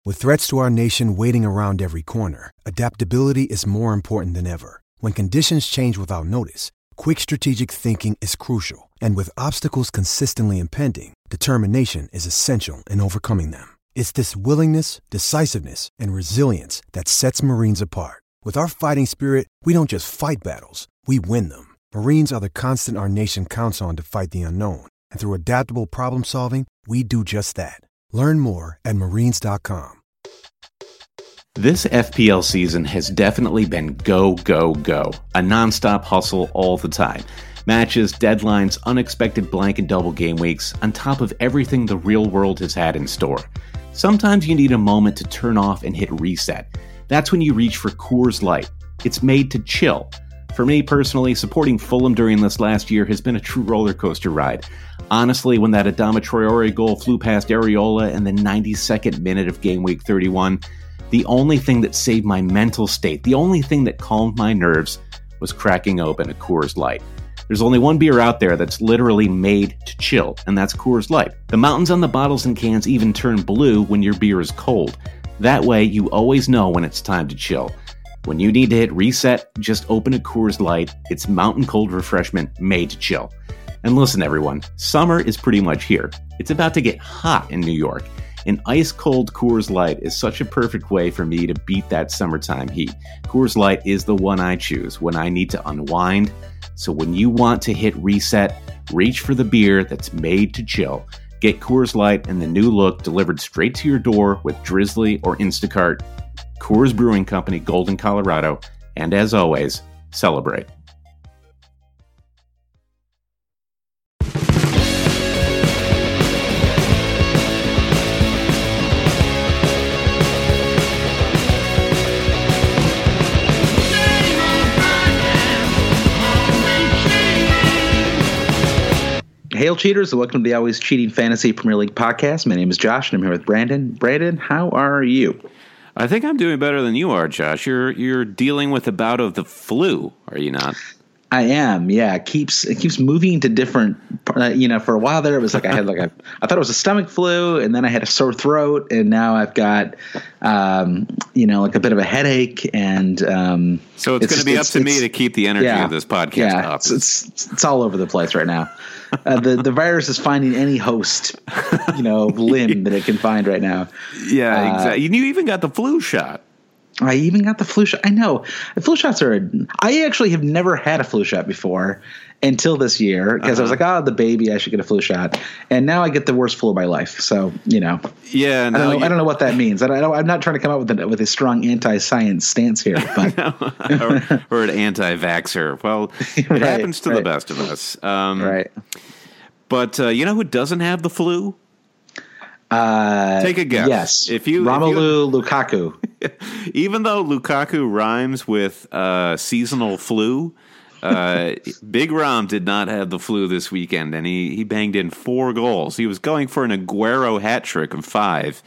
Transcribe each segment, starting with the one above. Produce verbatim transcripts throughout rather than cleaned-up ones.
With threats to our nation waiting around every corner, adaptability is more important than ever. When conditions change without notice, quick strategic thinking is crucial. And with obstacles consistently impending, determination is essential in overcoming them. It's this willingness, decisiveness, and resilience that sets Marines apart. With our fighting spirit, we don't just fight battles, we win them. Marines are the constant our nation counts on to fight the unknown. And through adaptable problem solving, we do just that. Learn more at marines dot com. This F P L season has definitely been go, go, go. A nonstop hustle all the time. Matches, deadlines, unexpected blank and double game weeks, on top of everything the real world has had in store. Sometimes you need a moment to turn off and hit reset. That's when you reach for Coors Light. It's made to chill. For me personally, supporting Fulham during this last year has been a true roller coaster ride. Honestly, when that Adama Traore goal flew past Areola in the ninety-second minute of game week thirty-one, the only thing that saved my mental state, the only thing that calmed my nerves, was cracking open a Coors Light. There's only one beer out there that's literally made to chill, and that's Coors Light. The mountains on the bottles and cans even turn blue when your beer is cold. That way, you always know when it's time to chill. When you need to hit reset, just open a Coors Light. It's mountain cold refreshment made to chill. And listen, everyone, summer is pretty much here. It's about to get hot in New York. An ice-cold Coors Light is such a perfect way for me to beat that summertime heat. Coors Light is the one I choose when I need to unwind. So when you want to hit reset, reach for the beer that's made to chill. Get Coors Light and the new look delivered straight to your door with Drizzly or Instacart. Coors Brewing Company, Golden, Colorado. And as always, celebrate. Hail, cheaters, and welcome to the Always Cheating Fantasy Premier League podcast. My name is Josh, and I'm here with Brandon. Brandon, how are you? I think I'm doing better than you are, Josh. You're you're dealing with a bout of the flu, are you not? I am, yeah. It keeps it keeps moving to different. Uh, you know, for a while there, it was like I had like a. I thought it was a stomach flu, and then I had a sore throat, and now I've got, um, you know, like a bit of a headache, and um, so it's, it's going to be up to me to keep the energy yeah, of this podcast yeah, up. It's, it's it's all over the place right now. Uh, the the virus is finding any host, you know, limb that it can find right now. Yeah, uh, exactly. You even got the flu shot. I even got the flu shot. I know. The flu shots are – I actually have never had a flu shot before until this year because uh-huh. I was like, oh, the baby, I should get a flu shot. And now I get the worst flu of my life. So, you know. Yeah. No, I, don't know, you, I don't know what that means. I don't, I'm not trying to come up with a, with a strong anti-science stance here. But. no, or, or an anti-vaxxer. Well, it right, happens to right. the best of us. Um, right. But uh, you know who doesn't have the flu? Uh, Take a guess. Yes. If you, Romelu if you, Lukaku. Even though Lukaku rhymes with uh, seasonal flu, uh, Big Rom did not have the flu this weekend, and he, he banged in four goals. He was going for an Aguero hat trick of five,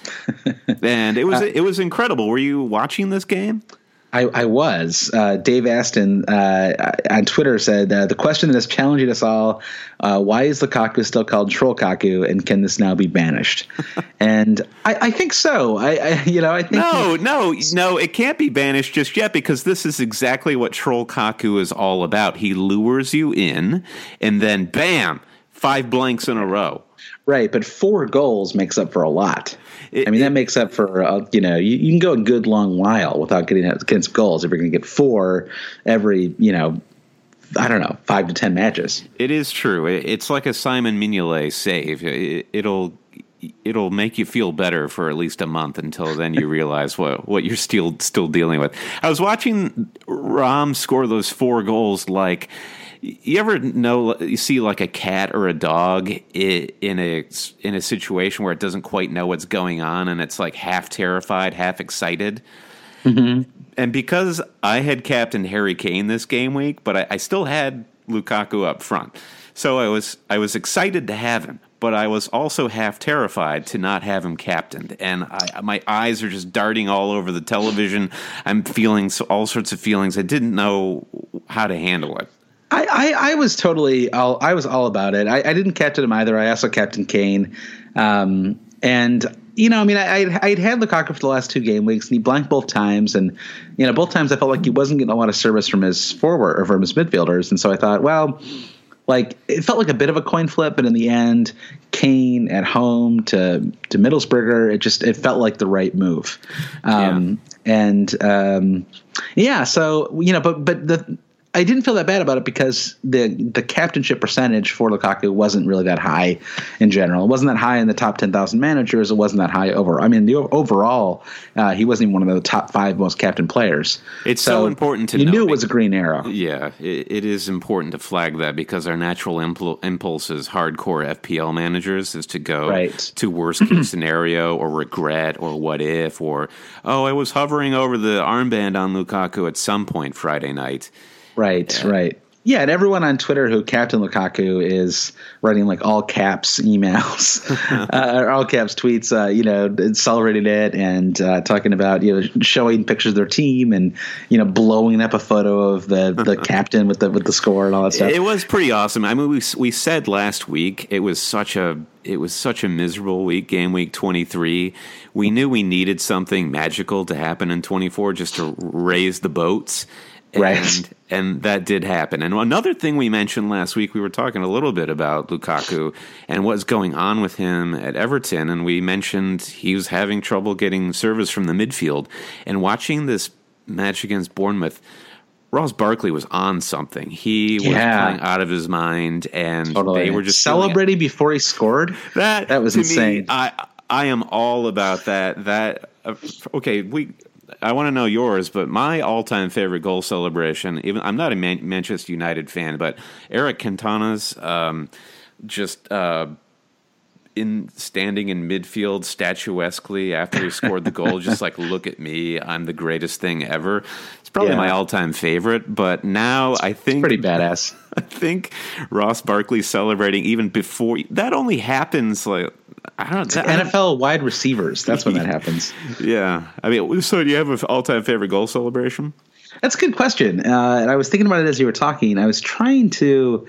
and it was uh, it was incredible. Were you watching this game? I, I was. Uh, Dave Aston uh, on Twitter said, uh, the question that is challenging us all, uh, why is Lukaku still called Trollkaku, and can this now be banished? And I, I think so. I, I you know, I think No, no, no, it can't be banished just yet because this is exactly what Trollkaku is all about. He lures you in, and then bam, five blanks in a row. Right, but four goals makes up for a lot. It, I mean, it, that makes up for, uh, you know, you, you can go a good long while without getting against goals if you're going to get four every, you know, I don't know, five to ten matches. It is true. It, it's like a Simon Mignolet save. It, it'll it'll make you feel better for at least a month until then you realize what, what you're still still dealing with. I was watching Rom score those four goals like – you ever know you see like a cat or a dog in a in a situation where it doesn't quite know what's going on and it's like half terrified, half excited? Mm-hmm. And because I had captained Harry Kane this game week, but I, I still had Lukaku up front, so I was I was excited to have him, but I was also half terrified to not have him captained. And I, my eyes are just darting all over the television. I'm feeling all sorts of feelings. I didn't know how to handle it. I, I, I was totally all I was all about it. I, I didn't captain him either. I also captained Kane, um, and you know, I mean, I, I'd, I'd had Lukaku for the last two game weeks, and he blanked both times. And, you know, both times I felt like he wasn't getting a lot of service from his forward or from his midfielders. And so I thought, well, like, it felt like a bit of a coin flip. But in the end, Kane at home to to Middlesbrough, it just it felt like the right move. Um, yeah. And, um, yeah, so, you know, but but the I didn't feel that bad about it because the the captainship percentage for Lukaku wasn't really that high in general. It wasn't that high in the top ten thousand managers. It wasn't that high over. I mean, the overall, uh, he wasn't even one of the top five most captain players. It's so, so important to you know. You knew it was a green arrow. Yeah, it, it is important to flag that because our natural impl- impulse as hardcore F P L managers is to go right. to worst case scenario or regret or what if or, oh, I was hovering over the armband on Lukaku at some point Friday night. Right, yeah. right. Yeah, and everyone on Twitter who Captain Lukaku is writing like all caps emails, uh, or all caps tweets, uh, you know, celebrating it and uh, talking about, you know, showing pictures of their team and, you know, blowing up a photo of the, the captain with the with the score and all that stuff. It was pretty awesome. I mean, we we said last week it was such a it was such a miserable week, game week twenty-three. We knew we needed something magical to happen in twenty-four just to raise the boats. And, right. and that did happen. And another thing we mentioned last week, we were talking a little bit about Lukaku and what's going on with him at Everton. And we mentioned he was having trouble getting service from the midfield. And watching this match against Bournemouth, Ross Barkley was on something. He was yeah. playing out of his mind, and totally. they were just celebrating before he scored. That that was to insane. Me, I I am all about that. That uh, okay, we. I want to know yours, but my all-time favorite goal celebration, even I'm not a Man- Manchester United fan, but Eric Cantana's um, just uh, in standing in midfield statuesquely after he scored the goal, just like, look at me, I'm the greatest thing ever. It's probably yeah. my all-time favorite, but now I think... It's pretty badass. I think Ross Barkley celebrating even before... That only happens like... I don't know. N F L wide receivers. That's when that happens. Yeah. I mean, so do you have an all-time favorite goal celebration? That's a good question. Uh, and I was thinking about it as you were talking. I was trying to,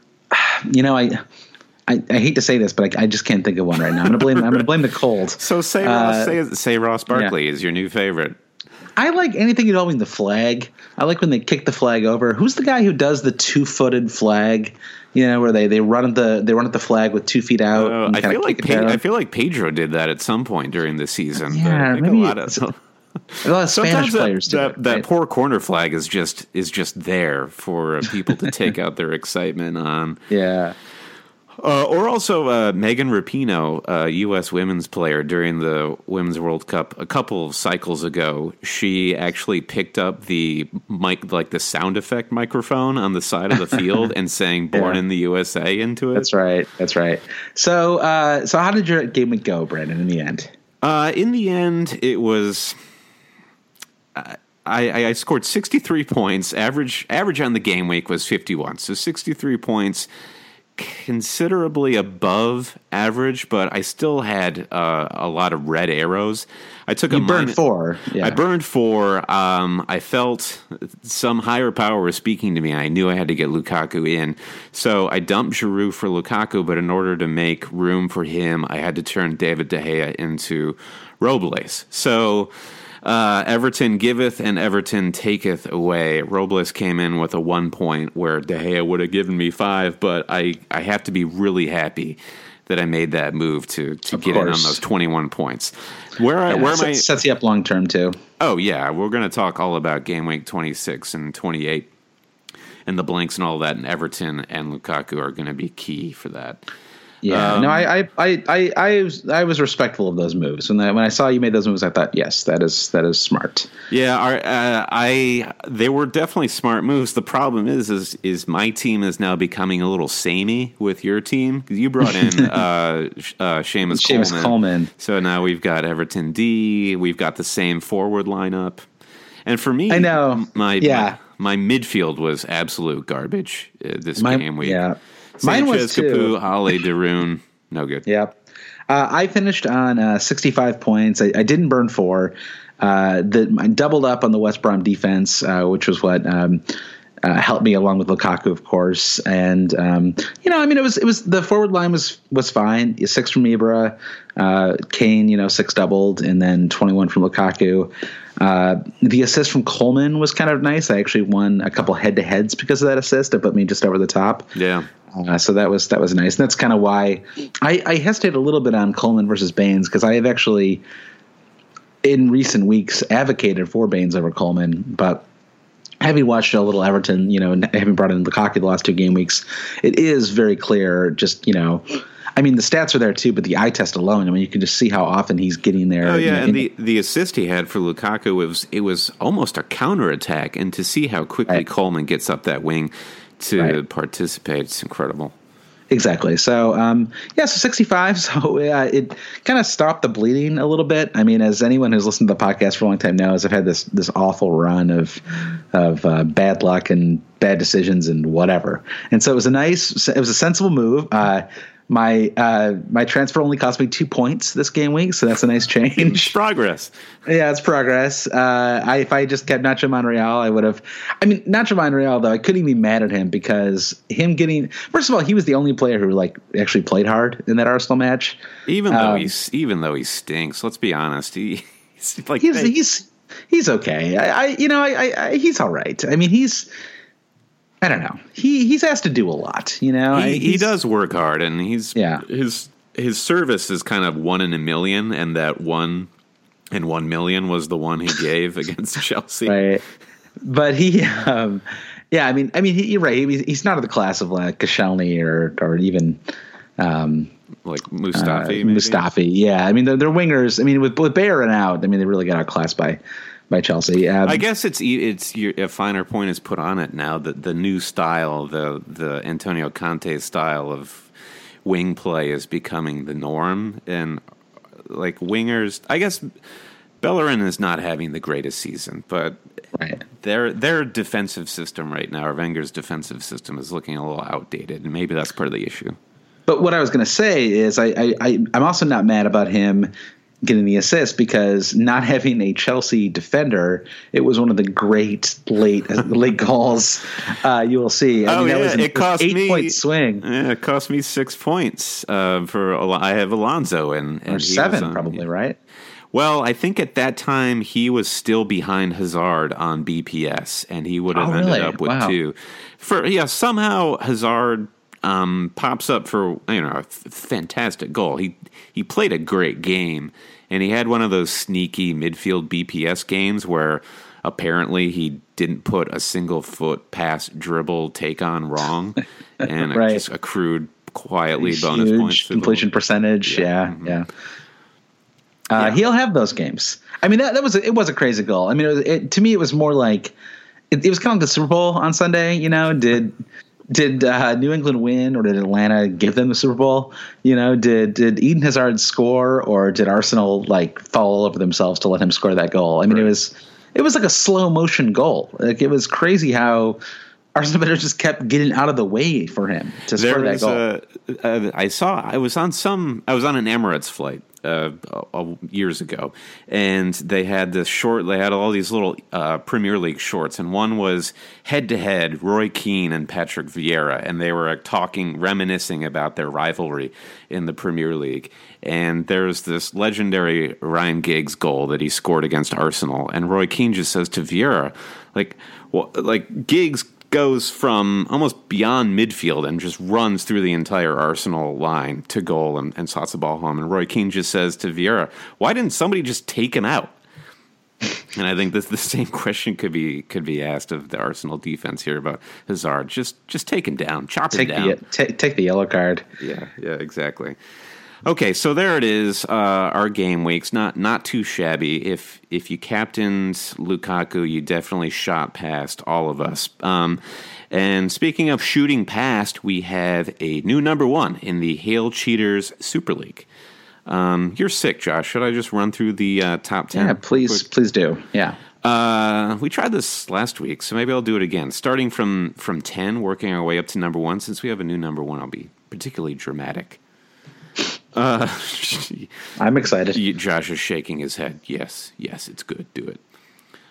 you know, I I, I hate to say this, but I, I just can't think of one right now. I'm going to blame I'm going to blame the cold. So say Ross, uh, say, say Ross Barkley yeah. is your new favorite. I like anything involving the flag. I like when they kick the flag over. Who's the guy who does the two-footed flag? You know, where they, they run at the they run at the flag with two feet out. Uh, I feel like Pe- I feel like Pedro did that at some point during the season. Yeah, I think maybe a lot of, a lot of Spanish players that, do that, it, that right? poor corner flag is just is just there for people to take out their excitement on. Yeah. Uh, or also uh, Megan Rapinoe, a U S women's player during the Women's World Cup a couple of cycles ago. She actually picked up the mic, like the sound effect microphone on the side of the field and sang "Born yeah. in the U S A" into it. That's right. That's right. So, uh, so how did your game week go, Brandon? In the end, uh, in the end, it was. Uh, I, I scored sixty-three points. Average average on the game week was fifty-one. So sixty-three points. Considerably above average, but I still had uh, a lot of red arrows. I took you a burned min- four. Yeah. I burned four. Um, I felt some higher power was speaking to me. I knew I had to get Lukaku in, so I dumped Giroud for Lukaku. But in order to make room for him, I had to turn David De Gea into Robles. So. Uh, Everton giveth and Everton taketh away. Robles came in with a one point where De Gea would have given me five, but I, I have to be really happy that I made that move to, to get in on those twenty-one points. Where, yeah, where am I? Sets you up long term too. Oh, yeah. We're going to talk all about game week twenty-six and twenty-eight and the blanks and all that, and Everton and Lukaku are going to be key for that. Yeah, um, no, I, I, I, I, was, I was respectful of those moves. When I, when I saw you made those moves, I thought, yes, that is that is smart. Yeah, our, uh, I they were definitely smart moves. The problem is, is, is my team is now becoming a little samey with your team because you brought in uh, uh, Seamus, Seamus Coleman. Coleman. So now we've got Everton D. We've got the same forward lineup, and for me, I know my yeah. my, my midfield was absolute garbage uh, this my, game week. Yeah. Sanchez, Mine was too. Capu, Holly, Darun, no good. Yep. Uh, I finished on uh, sixty-five points. I, I didn't burn four. Uh, the, I doubled up on the West Brom defense, uh, which was what um, uh, helped me along with Lukaku, of course. And um, you know, I mean, it was it was the forward line was was fine. Six from Ibra, uh, Kane, you know, six doubled, and then twenty-one from Lukaku. Uh, the assist from Coleman was kind of nice. I actually won a couple head to heads because of that assist. It put me just over the top. Yeah. Uh, so that was that was nice. And that's kind of why I, I hesitate a little bit on Coleman versus Baines, because I have actually in recent weeks advocated for Baines over Coleman, but having watched a little Everton, you know, and having brought in Lukaku the last two game weeks, it is very clear. Just, you know, I mean, the stats are there too, but the eye test alone, I mean, you can just see how often he's getting there. Oh yeah, you know, and the, the assist he had for Lukaku was it was almost a counterattack, and to see how quickly right. Coleman gets up that wing to right. participate, it's incredible. Exactly. So, um, yeah, so sixty-five. So uh, it kind of stopped the bleeding a little bit. I mean, as anyone who's listened to the podcast for a long time knows, I've had this this awful run of of uh, bad luck and bad decisions and whatever. And so it was a nice, it was a sensible move. Uh, my uh, my transfer only cost me two points this game week, so that's a nice change. It's progress. Yeah, it's progress. Uh, I, if I just kept Nacho Monreal, I would have. I mean, Nacho Monreal, though, I couldn't even be mad at him because him getting. First of all, he was the only player who like actually played hard in that Arsenal match. Even though um, he's even though he stinks, let's be honest. He, he's like he's hey. he's he's okay. I, I you know I, I, I he's all right. I mean he's. I don't know. He he's asked to do a lot, you know. He, he does work hard, and he's yeah. his his service is kind of one in a million, and that one in one million was the one he gave against Chelsea. Right. But he, um, yeah, I mean, I mean, he, you're right. He, he's not of the class of like Koscielny or or even um, like Mustafi. Uh, maybe? Mustafi, yeah. I mean, they're, they're wingers. I mean, with with Bayer and out, I mean, they really got outclassed by. By Chelsea, um, I guess it's it's your, a finer point is put on it now. that the new style, the the Antonio Conte style of wing play is becoming the norm, and like wingers, I guess Bellerin is not having the greatest season, but right. their their defensive system right now, or Wenger's defensive system, is looking a little outdated, and maybe that's part of the issue. But what I was going to say is, I, I, I I'm also not mad about him getting the assist, because not having a Chelsea defender, it was one of the great late late goals uh, you will see. I oh mean, yeah, that was an it cost eight me point swing. Yeah, it cost me six points uh, for I have Alonso and, and or he seven was on, probably right. Well, I think at that time he was still behind Hazard on B P S, and he would have oh, ended really? up with wow. two. For yeah, somehow Hazard um, pops up for you know a fantastic goal. He he played a great game. And he had one of those sneaky midfield B P S games where apparently he didn't put a single foot pass, dribble, take on wrong, and right. it just accrued quietly Huge bonus points. Completion percentage, yeah, yeah. Mm-hmm. yeah. Uh, yeah. He'll have those games. I mean, that that was a, it was a crazy goal. I mean, it was, it, to me, it was more like it, it was kind of like the Super Bowl on Sunday. You know, did. Did uh, New England win, or did Atlanta give them the Super Bowl? You know, did did Eden Hazard score, or did Arsenal like fall all over themselves to let him score that goal? I mean, right. it was it was like a slow motion goal. Like it was crazy how Arsenal better just kept getting out of the way for him to there score that was goal. A, uh, I saw I was on some I was on an Emirates flight uh, uh, years ago, and they had this short. They had all these little uh, Premier League shorts, and one was head to head Roy Keane and Patrick Vieira, and they were talking, reminiscing about their rivalry in the Premier League. And there's this legendary Ryan Giggs goal that he scored against Arsenal, and Roy Keane just says to Vieira, like, well, like Giggs goes from almost beyond midfield and just runs through the entire Arsenal line to goal and, and slots the ball home. And Roy Keane just says to Vieira, why didn't somebody just take him out? And I think this the same question could be could be asked of the Arsenal defense here about Hazard. Just just take him down, chop take him down. The, t- take the yellow card. Yeah, yeah, exactly. Okay, so there it is. Uh, our game weeks, not not too shabby. If if you captained Lukaku, you definitely shot past all of us. Um, and speaking of shooting past, we have a new number one in the Hail Cheaters Super League. Um, you're sick, Josh. Should I just run through the uh, top ten? Yeah, please, please do. Yeah. Uh, we tried this last week, so maybe I'll do it again. Starting from from ten, working our way up to number one. Since we have a new number one, I'll be particularly dramatic. Uh, I'm excited. Josh is shaking his head. Yes, yes, it's good. Do it.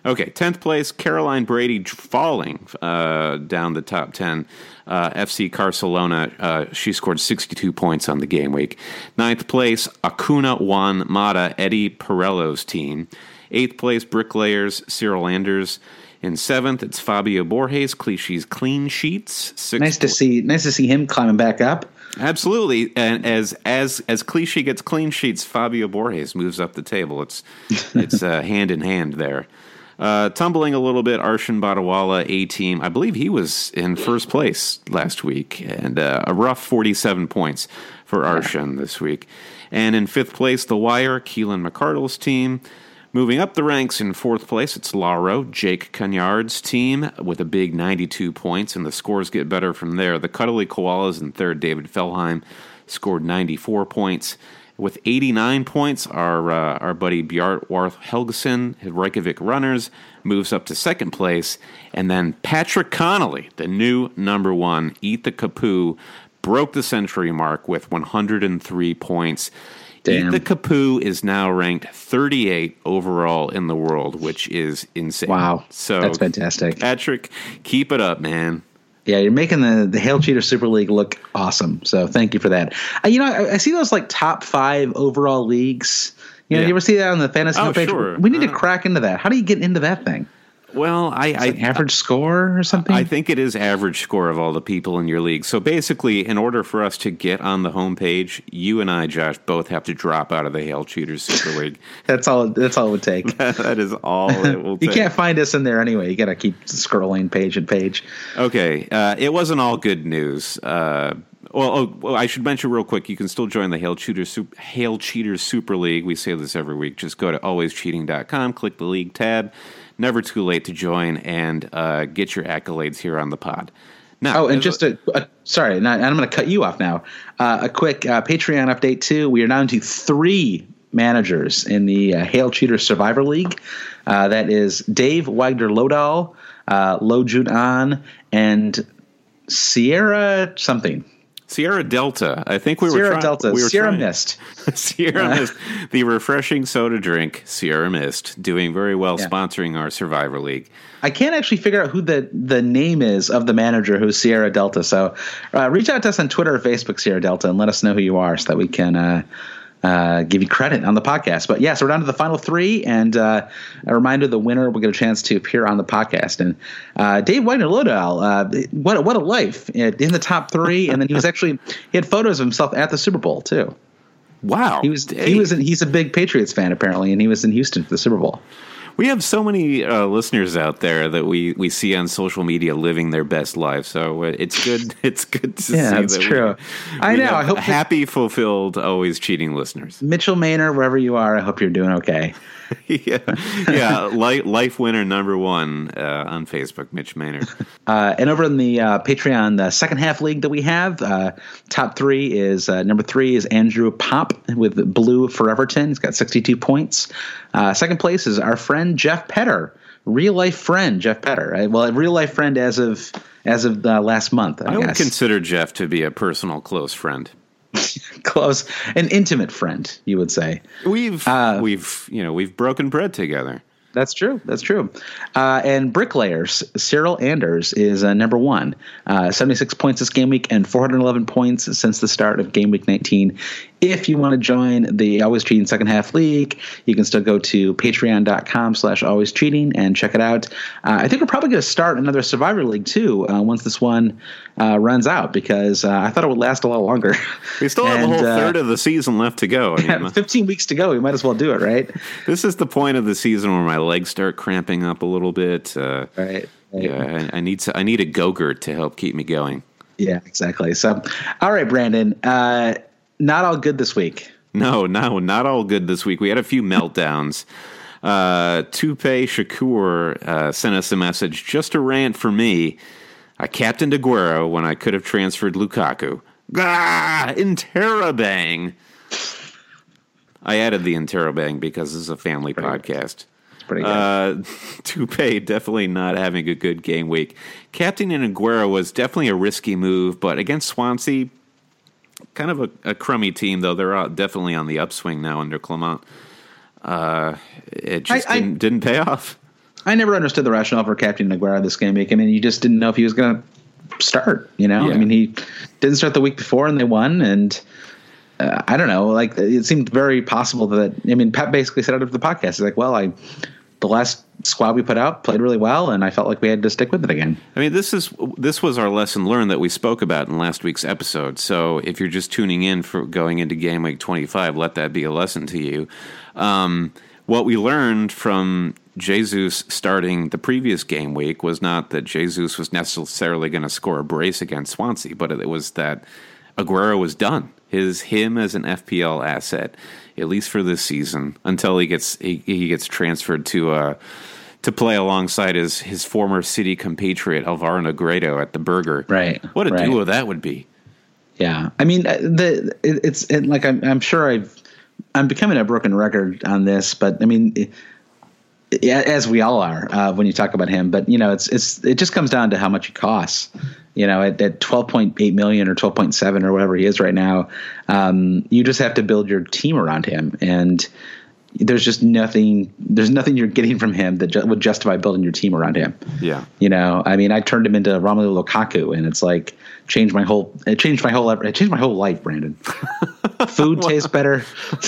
Okay, tenth place, Caroline Brady falling uh, down the top ten. Uh, F C Barcelona, uh, she scored sixty-two points on the game week. Ninth place, Acuna Juan Mata, Eddie Perello's team. Eighth place, Bricklayers, Cyril Anders. In seventh, it's Fabio Borges, Clichy's Clean Sheets. Sixth nice to see. Nice to see him climbing back up. Absolutely, and as as as Clichy gets clean sheets, Fabio Borges moves up the table. It's it's uh, hand in hand there. Uh, tumbling a little bit, Arshan Badawala, A-Team. I believe he was in first place last week, and uh, a rough forty-seven points for Arshan this week. And in fifth place, The Wire, Keelan McCardle's team. Moving up the ranks in fourth place, it's Lauro, Jake Canyard's team, with a big ninety-two points, and the scores get better from there. The Cuddly Koalas in third, David Fellheim, scored ninety-four points. With eighty-nine points, our uh, our buddy Bjart Warth Helgeson, Reykjavik Runners, moves up to second place. And then Patrick Connolly, the new number one, Eat the Kapoo, broke the century mark with one hundred three points. Damn. Eat the Kapoo is now ranked thirty-eight overall in the world, which is insane. Wow, so that's fantastic. Patrick, keep it up, man. Yeah, you're making the, the Hail Cheater Super League look awesome. So thank you for that. Uh, you know, I, I see those like top five overall leagues. You know, yeah. You ever see that on the fantasy oh, page? Sure. We need to crack into that. How do you get into that thing? Well, I, I like average score or something. I think it is average score of all the people in your league. So basically, in order for us to get on the homepage, you and I, Josh, both have to drop out of the Hail Cheaters Super League. that's all. That's all it would take. That is all it will you take. You can't find us in there anyway. You got to keep scrolling page and page. Okay, uh, it wasn't all good news. Uh, well, oh, well, I should mention real quick, you can still join the Hail Cheaters, Hail Cheaters Super League. We say this every week. Just go to always cheating dot com, click the league tab. Never too late to join and uh, get your accolades here on the pod. Now, oh, and just a, a sorry, not, and I'm going to cut you off now. Uh, a quick uh, Patreon update too. We are down to three managers in the uh, Hail Cheaters Survivor League. Uh, that is Dave Wagner Lodahl, uh, Lo Jun An, and Sierra something. Sierra Delta. I think we were Sierra trying. Delta. We were Sierra trying. Mist. Sierra uh, Mist. The refreshing soda drink, Sierra Mist, doing very well, yeah. sponsoring our Survivor League. I can't actually figure out who the, the name is of the manager who's Sierra Delta. So uh, reach out to us on Twitter or Facebook, Sierra Delta, and let us know who you are so that we can uh, uh, give you credit on the podcast. But yeah, so we're down to the final three, and uh, a reminder: the winner will get a chance to appear on the podcast. And uh, Dave Wagner Lodahl, uh, what what a life in the top three, and then he was actually he had photos of himself at the Super Bowl too. Wow, he was Dave. he was in, he's a big Patriots fan apparently, and he was in Houston for the Super Bowl. We have so many uh, listeners out there that we, we see on social media living their best life. So uh, it's good. It's good to yeah, see that's that true. We, I we know. I hope happy, fulfilled, always cheating listeners. Mitchell Maynard, wherever you are, I hope you're doing okay. yeah, yeah. Life, life winner number one uh, on Facebook, Mitch Maynard. Uh, and over in the uh, Patreon, the second half league that we have, uh, top three is uh, number three is Andrew Pop with Blue Foreverton. He's got sixty-two points. Uh, second place is our friend Jeff Petter, real life friend Jeff Petter. Right? Well, a real life friend as of as of uh, last month. I, I guess. would consider Jeff to be a personal close friend. Close, an intimate friend, you would say. We've uh, we've you know we've broken bread together. That's true. That's true. Uh, and Bricklayers, Cyril Anders is uh, number one, uh, seventy-six points this game week and four hundred eleven points since the start of game week nineteen. If you want to join the Always Cheating Second Half League, you can still go to patreon.com slash always cheating and check it out. Uh, I think we're probably going to start another Survivor League too uh, once this one uh, runs out because uh, I thought it would last a lot longer. We still have and, a whole uh, third of the season left to go. I mean, fifteen weeks to go. We might as well do it, right? This is the point of the season where my legs start cramping up a little bit. Uh, right. right. Yeah, I, I need to, I need a Go-Gurt to help keep me going. Yeah, exactly. So, all right, Brandon. Uh, Not all good this week. No, no, not all good this week. We had a few meltdowns. Uh, Tupe Shakur uh, sent us a message. Just a rant for me. I captained Aguero when I could have transferred Lukaku. Ah, Interrobang. I added the Interrobang because this is a family pretty podcast. It's pretty good. Uh, Tupe definitely not having a good game week. Captaining Aguero was definitely a risky move, but against Swansea, kind of a, a crummy team, though. They're definitely on the upswing now under Clement. Uh, it just I, didn't, I, didn't pay off. I never understood the rationale for captaining Aguero this game week. I mean, you just didn't know if he was going to start, you know? Yeah. I mean, he didn't start the week before and they won, and uh, I don't know. Like, it seemed very possible that, I mean, Pep basically said out of the podcast, he's like, well, I the last squad we put out played really well, and I felt like we had to stick with it again. I mean, this is this was our lesson learned that we spoke about in last week's episode. So if you're just tuning in for going into game week twenty-five, let that be a lesson to you. Um, what we learned from Jesus starting the previous game week was not that Jesus was necessarily going to score a brace against Swansea, but it was that Aguero was done. His him as an F P L asset, at least for this season, until he gets he, he gets transferred to uh, to play alongside his his former City compatriot Alvaro Negredo at the Burger. Right. What a right. duo that would be. Yeah, I mean, the it, it's it, like I'm I'm sure I've I'm becoming a broken record on this, but I mean. It, Yeah, as we all are uh, when you talk about him, but you know, it's it's it just comes down to how much he costs. You know, at, at twelve point eight million or twelve point seven or whatever he is right now, um, you just have to build your team around him, and there's just nothing. There's nothing you're getting from him that ju- would justify building your team around him. Yeah, you know, I mean, I turned him into Romelu Lukaku, and it's like changed my whole. It changed my whole. It changed my whole life, Brandon. Food tastes better.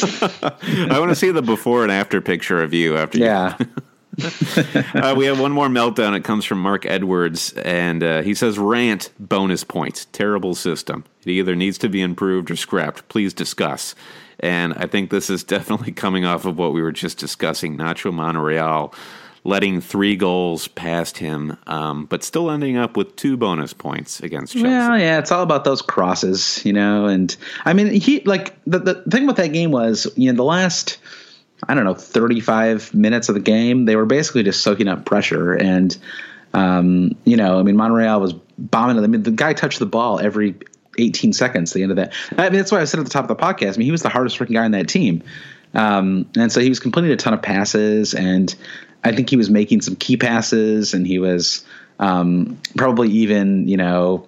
I want to see the before and after picture of you after. Yeah. You. uh, we have one more meltdown. It comes from Mark Edwards, and uh, he says, "Rant bonus points. Terrible system. It either needs to be improved or scrapped. Please discuss." And I think this is definitely coming off of what we were just discussing. Nacho Monreal letting three goals past him, um, but still ending up with two bonus points against Chelsea. Well, yeah, it's all about those crosses, you know. And I mean, he like the the thing with that game was, you know, the last I don't know thirty-five minutes of the game, they were basically just soaking up pressure, and um, you know, I mean, Monreal was bombing. I mean, the guy touched the ball every eighteen seconds. At the end of that, I mean, that's why I said at the top of the podcast. I mean, he was the hardest working guy on that team, um, and so he was completing a ton of passes, and I think he was making some key passes, and he was um, probably even, you know,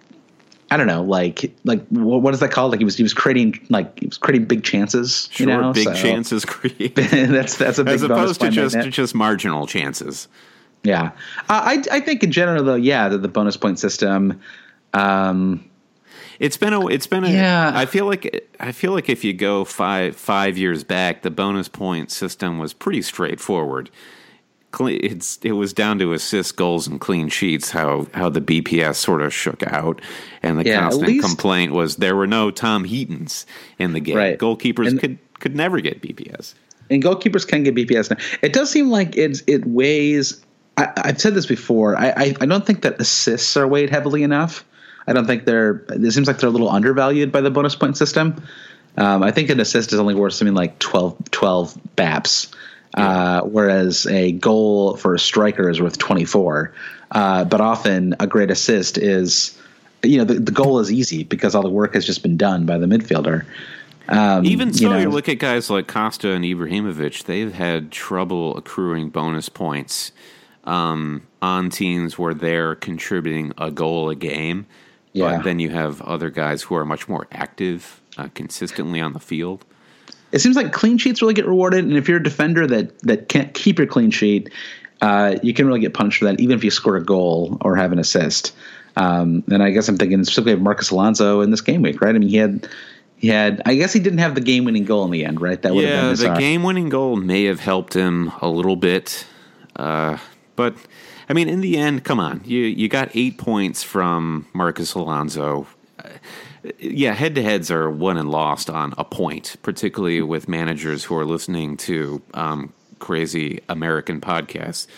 I don't know, like like what is that called? Like he was he was creating like he was creating big chances. Sure, you know? big so, chances created. that's that's a big as opposed to just to just marginal chances. Yeah, uh, I I think in general though, yeah, the, the bonus point system. Um, It's been a. It's been a. Yeah. I feel like. I feel like if you go five five years back, the bonus point system was pretty straightforward. It's it was down to assists, goals, and clean sheets. How how the B P S sort of shook out, and the yeah, constant least, complaint was there were no Tom Heatons in the game. Right. Goalkeepers and, could could never get B P S. And goalkeepers can get B P S now. It does seem like it's it weighs. I, I've said this before. I, I I don't think that assists are weighed heavily enough. I don't think they're. It seems like they're a little undervalued by the bonus point system. Um, I think an assist is only worth something like twelve, twelve B A P S, uh, whereas a goal for a striker is worth twenty-four. Uh, but often a great assist is, you know, the, the goal is easy because all the work has just been done by the midfielder. Um, Even so, you, know, you look at guys like Costa and Ibrahimovic; they've had trouble accruing bonus points um, on teams where they're contributing a goal a game. Yeah. But then you have other guys who are much more active, uh, consistently on the field. It seems like clean sheets really get rewarded, and if you're a defender that that can't keep your clean sheet, uh, you can really get punished for that, even if you score a goal or have an assist. Um, and I guess I'm thinking specifically of Marcos Alonso in this game week, right? I mean, he had he had. I guess he didn't have the game-winning goal in the end, right? That would yeah, have been the game-winning goal may have helped him a little bit, uh, but. I mean, in the end, come on. You you got eight points from Marcos Alonso. Uh, yeah, head-to-heads are won and lost on a point, particularly with managers who are listening to um, crazy American podcasts.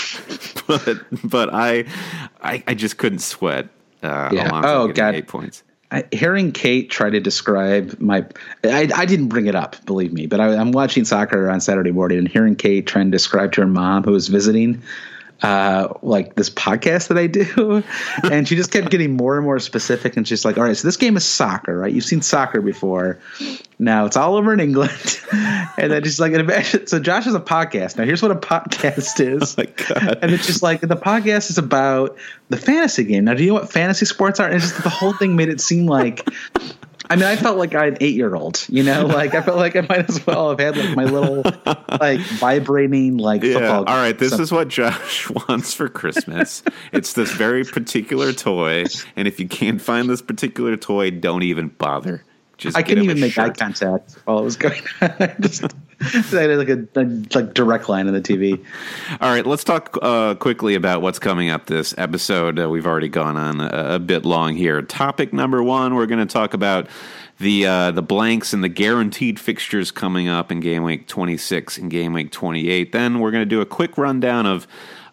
but but I, I I just couldn't sweat uh, yeah. Alonso oh, getting God. eight points. I, hearing Kate try to describe my, I, I didn't bring it up, believe me, but I, I'm watching soccer on Saturday morning and hearing Kate trying to describe to her mom who was visiting uh, like this podcast that I do. And she just kept getting more and more specific. And she's like, all right, so this game is soccer, right? You've seen soccer before. Now it's all over in England. And then she's like, imagine, so Josh is a podcast. Now here's what a podcast is. Oh my God. And it's just like, the podcast is about the fantasy game. Now, do you know what fantasy sports are? And it's just the whole thing made it seem like I mean, I felt like I had an eight-year-old, you know, like I felt like I might as well have had like my little like vibrating like yeah. football. All right, this something. is what Josh wants for Christmas. It's this very particular toy, and if you can't find this particular toy, don't even bother. Just I couldn't even make shirt. eye contact while it was going on. Just, I had like a, a like direct line in the T V. All right, let's talk uh, quickly about what's coming up this episode. Uh, we've already gone on a, a bit long here. Topic number one, we're going to talk about the uh, the blanks and the guaranteed fixtures coming up in Game Week twenty-six and Game Week twenty-eight. Then we're going to do a quick rundown of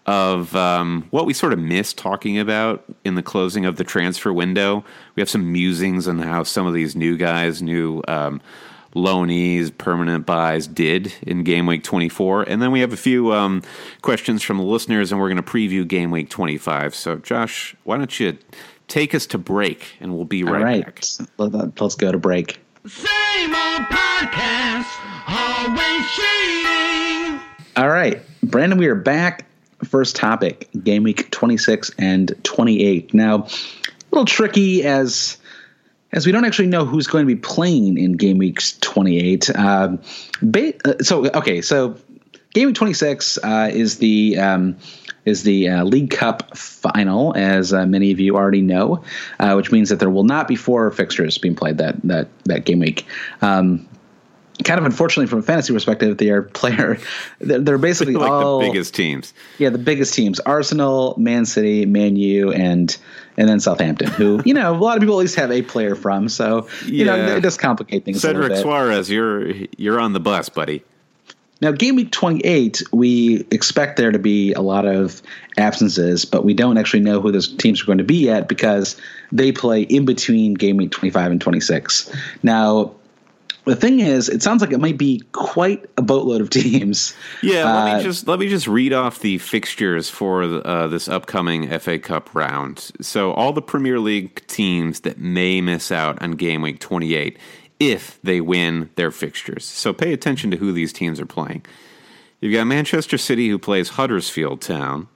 of um, what we sort of missed talking about in the closing of the transfer window. We have some musings on how some of these new guys, new um, loanees, permanent buys did in Game Week twenty-four. And then we have a few um, questions from the listeners, and we're going to preview Game Week twenty-five. So, Josh, why don't you take us to break, and we'll be right, right. back. Let's go to break. Same old podcast, always cheating. All right, Brandon, we are back. First topic, Game Week twenty-six and twenty-eight. Now, a little tricky as as we don't actually know who's going to be playing in Game Week twenty-eight. Um, ba- uh, so, okay, so Game Week twenty-six uh, is the um, is the uh, League Cup final, as uh, many of you already know, uh, which means that there will not be four fixtures being played that that that game week. Um, Kind of unfortunately, from a fantasy perspective, they are player. They're, they're basically like all the biggest teams. Yeah, the biggest teams: Arsenal, Man City, Man U, and and then Southampton. Who you know, a lot of people at least have a player from. So you Yeah. know, it does complicate things. a Cedric little bit. Suarez, you're you're on the bus, buddy. Now, Game Week twenty-eight, we expect there to be a lot of absences, but we don't actually know who those teams are going to be yet because they play in between Game Week twenty-five and twenty-six. Now, the thing is, it sounds like it might be quite a boatload of teams. Yeah, let Uh, me just let me just read off the fixtures for uh, this upcoming F A Cup round. So all the Premier League teams that may miss out on Game Week twenty-eight if they win their fixtures. So pay attention to who these teams are playing. You've got Manchester City, who plays Huddersfield Town.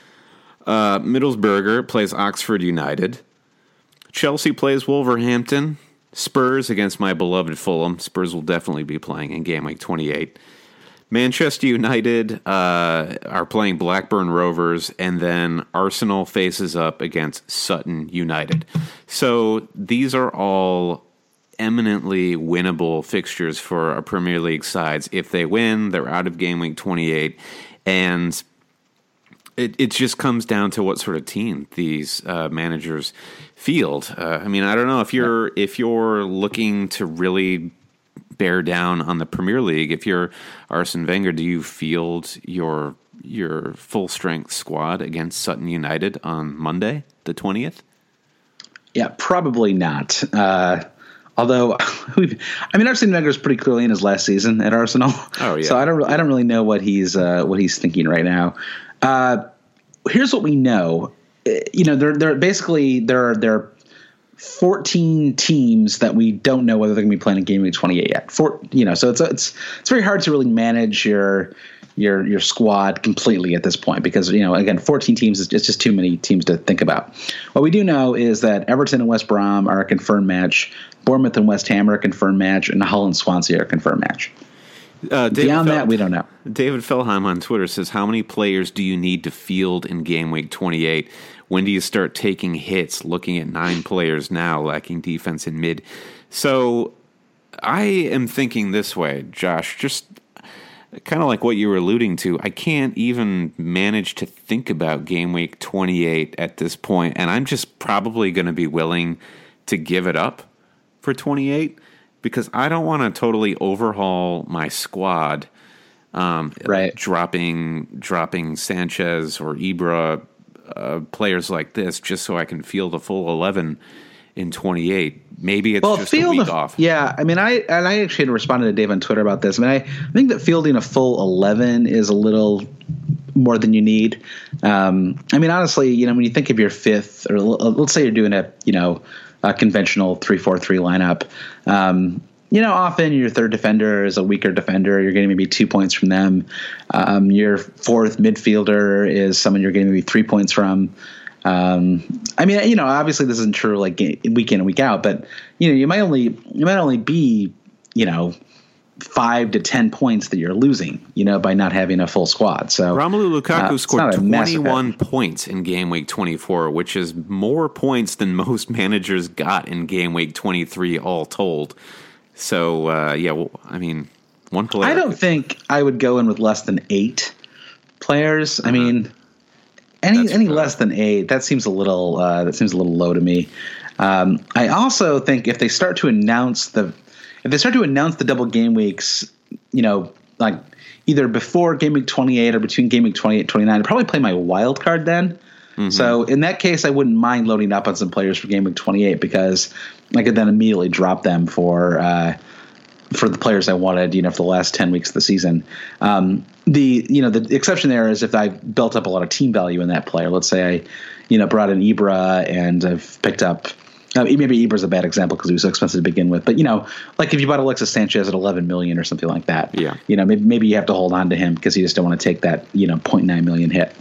Uh, Middlesbrough plays Oxford United. Chelsea plays Wolverhampton. Spurs against my beloved Fulham. Spurs will definitely be playing in Game Week twenty-eight. Manchester United uh, are playing Blackburn Rovers, and then Arsenal faces up against Sutton United. So these are all eminently winnable fixtures for our Premier League sides. If they win, they're out of Game Week twenty-eight, and it, it just comes down to what sort of team these uh, managers field. Uh, I mean, I don't know if you're if you're looking to really bear down on the Premier League. If you're Arsene Wenger, do you field your your full strength squad against Sutton United on Monday, the twentieth? Yeah, probably not. Uh, although, we've, I mean, Arsene Wenger is pretty clearly in his last season at Arsenal. Oh yeah. So I don't I don't really know what he's uh, what he's thinking right now. Uh, here's what we know. You know, they're they're basically there are there are fourteen teams that we don't know whether they're going to be playing in Game Week twenty-eight yet. For you know, so it's it's it's very hard to really manage your your your squad completely at this point because you know again fourteen teams is it's just too many teams to think about. What we do know is that Everton and West Brom are a confirmed match. Bournemouth and West Ham are a confirmed match, and Hull and Swansea are a confirmed match. Uh, Beyond Fel- that, we don't know. David Felheim on Twitter says, how many players do you need to field in Game Week twenty-eight? When do you start taking hits, looking at nine players now, lacking defense in mid? So I am thinking this way, Josh, just kind of like what you were alluding to. I can't even manage to think about Game Week twenty-eight at this point, and I'm just probably going to be willing to give it up for twenty-eight. Because I don't want to totally overhaul my squad, um, right? Dropping, dropping Sanchez or Ibra, uh, players like this, just so I can field a full eleven in twenty-eight. Maybe it's well, just a week of, off. Yeah, I mean, I and I actually had responded to Dave on Twitter about this. I mean, I, I think that fielding a full eleven is a little more than you need. Um, I mean, honestly, you know, when you think of your fifth, or let's say you're doing a, you know. A conventional three four three lineup. Um, you know, often your third defender is a weaker defender. You're getting maybe two points from them. Um, your fourth midfielder is someone you're getting maybe three points from. Um, I mean, you know, obviously this isn't true like week in and week out, but you know, you might only you might only be, you know, five to ten points that you're losing, you know, by not having a full squad. So Romelu Lukaku uh, scored twenty-one points in game week twenty-four, which is more points than most managers got in game week twenty-three, all told. So uh, yeah, well, I mean, one player. I don't think I would go in with less than eight players. Uh-huh. I mean. Any That's any less than eight, that seems a little uh, that seems a little low to me. Um, I also think if they start to announce the if they start to announce the double game weeks, you know, like either before game week twenty-eight or between game week twenty-eight and twenty-nine, I'd probably play my wild card then. Mm-hmm. So in that case, I wouldn't mind loading up on some players for game week twenty-eight because I could then immediately drop them for uh, for the players I wanted, you know, for the last ten weeks of the season. Um, the, you know, the exception there is if I built up a lot of team value in that player. Let's say I, you know, brought in Ibra and I've picked up, uh, maybe Ibra's a bad example because he was so expensive to begin with, but you know, like if you bought Alexis Sanchez at eleven million or something like that, yeah, you know, maybe, maybe you have to hold on to him because you just don't want to take that, you know, zero point nine million hit.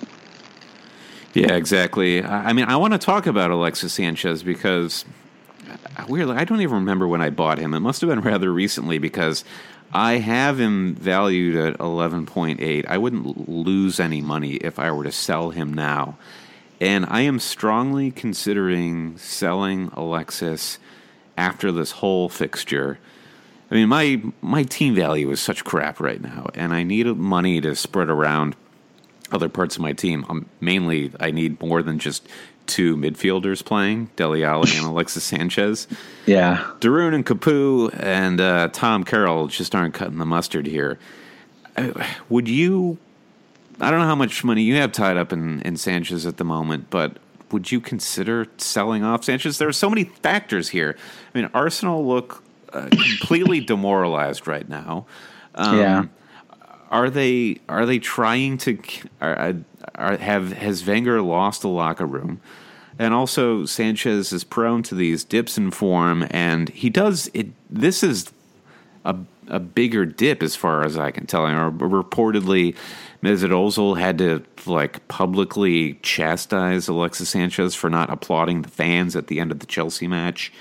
Yeah, exactly. I mean, I want to talk about Alexis Sanchez because weirdly, I don't even remember when I bought him. It must have been rather recently because I have him valued at eleven point eight. I wouldn't lose any money if I were to sell him now. And I am strongly considering selling Alexis after this whole fixture. I mean, my my team value is such crap right now, and I need money to spread around other parts of my team. Um, mainly, I need more than just two midfielders playing, Dele Alli and Alexis Sanchez. Yeah. Darun and Capu and uh, Tom Carroll just aren't cutting the mustard here. Uh, would you, I don't know how much money you have tied up in, in Sanchez at the moment, but would you consider selling off Sanchez? There are so many factors here. I mean, Arsenal look uh, completely demoralized right now. Um, yeah. Are they are they trying to are, are, have has Wenger lost the locker room? And also Sanchez is prone to these dips in form, and he does it. This is a a bigger dip as far as I can tell. Or reportedly, Mesut Ozil had to like publicly chastise Alexis Sanchez for not applauding the fans at the end of the Chelsea match,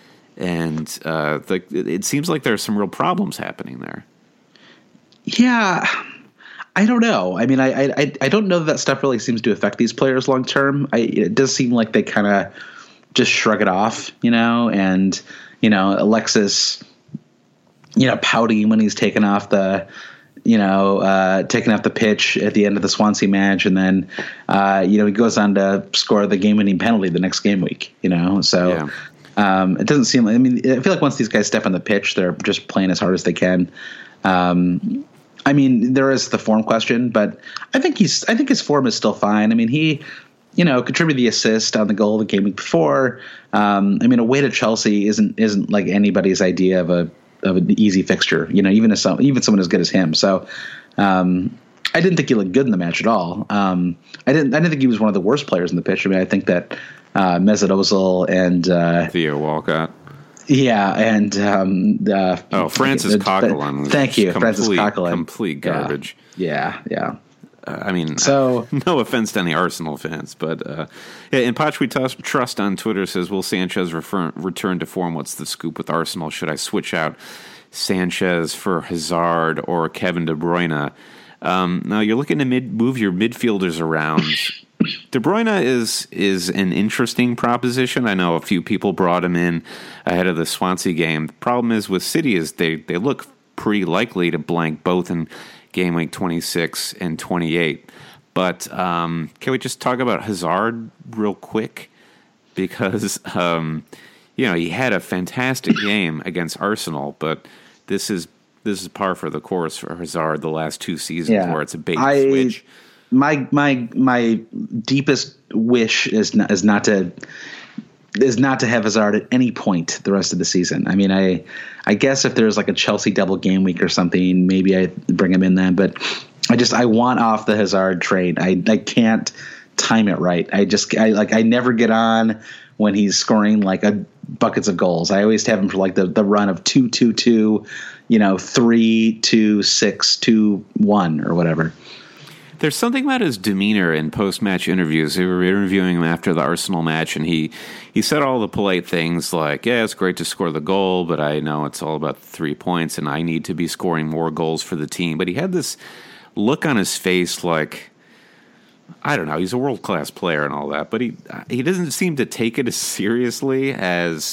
and uh, the, it seems like there are some real problems happening there. Yeah, I don't know. I mean, I I I don't know that, that stuff really seems to affect these players long term. I it does seem like they kind of just shrug it off, you know, and you know, Alexis, you know, pouting when he's taken off the, you know, uh, taken off the pitch at the end of the Swansea match, and then uh, you know, he goes on to score the game-winning penalty the next game week, you know, so. Yeah. Um, it doesn't seem like, I mean, I feel like once these guys step on the pitch, they're just playing as hard as they can. Um, I mean, there is the form question, but I think he's, I think his form is still fine. I mean, he, you know, contributed the assist on the goal the game week before. Um, I mean, away to Chelsea isn't, isn't like anybody's idea of a, of an easy fixture, you know, even as some, even someone as good as him. So, um, I didn't think he looked good in the match at all. Um, I didn't, I didn't think he was one of the worst players in the pitch. I mean, I think that, uh, Mesut Ozil and, uh, Theo Walcott. Yeah, and um, uh, oh, Francis Coquelin. Thank you, complete, Francis Coquelin. Complete garbage. Yeah, yeah. yeah. Uh, I mean, so no offense to any Arsenal fans, but uh, yeah. And Poch We Trust on Twitter says, "Will Sanchez refer, return to form? What's the scoop with Arsenal? Should I switch out Sanchez for Hazard or Kevin De Bruyne?" Um, now you're looking to mid, move your midfielders around. De Bruyne is is an interesting proposition. I know a few people brought him in ahead of the Swansea game. The problem is with City is they, they look pretty likely to blank both in game week twenty-six and twenty-eight. But um, can we just talk about Hazard real quick? Because um, you know, he had a fantastic game against Arsenal, but this is this is par for the course for Hazard the last two seasons, yeah. where it's a bait and I, switch. My my my deepest wish is not, is not to is not to have Hazard at any point the rest of the season. I mean, I I guess if there's like a Chelsea double game week or something, maybe I bring him in then. But I just I want off the Hazard train. I I can't time it right. I just I like I never get on when he's scoring like a buckets of goals. I always have him for like the the run of two two two, you know, three two six two one or whatever. There's something about his demeanor in post-match interviews. They were interviewing him after the Arsenal match, and he, he said all the polite things like, yeah, it's great to score the goal, but I know it's all about the three points, and I need to be scoring more goals for the team. But he had this look on his face like, I don't know, he's a world-class player and all that, but he he doesn't seem to take it as seriously as...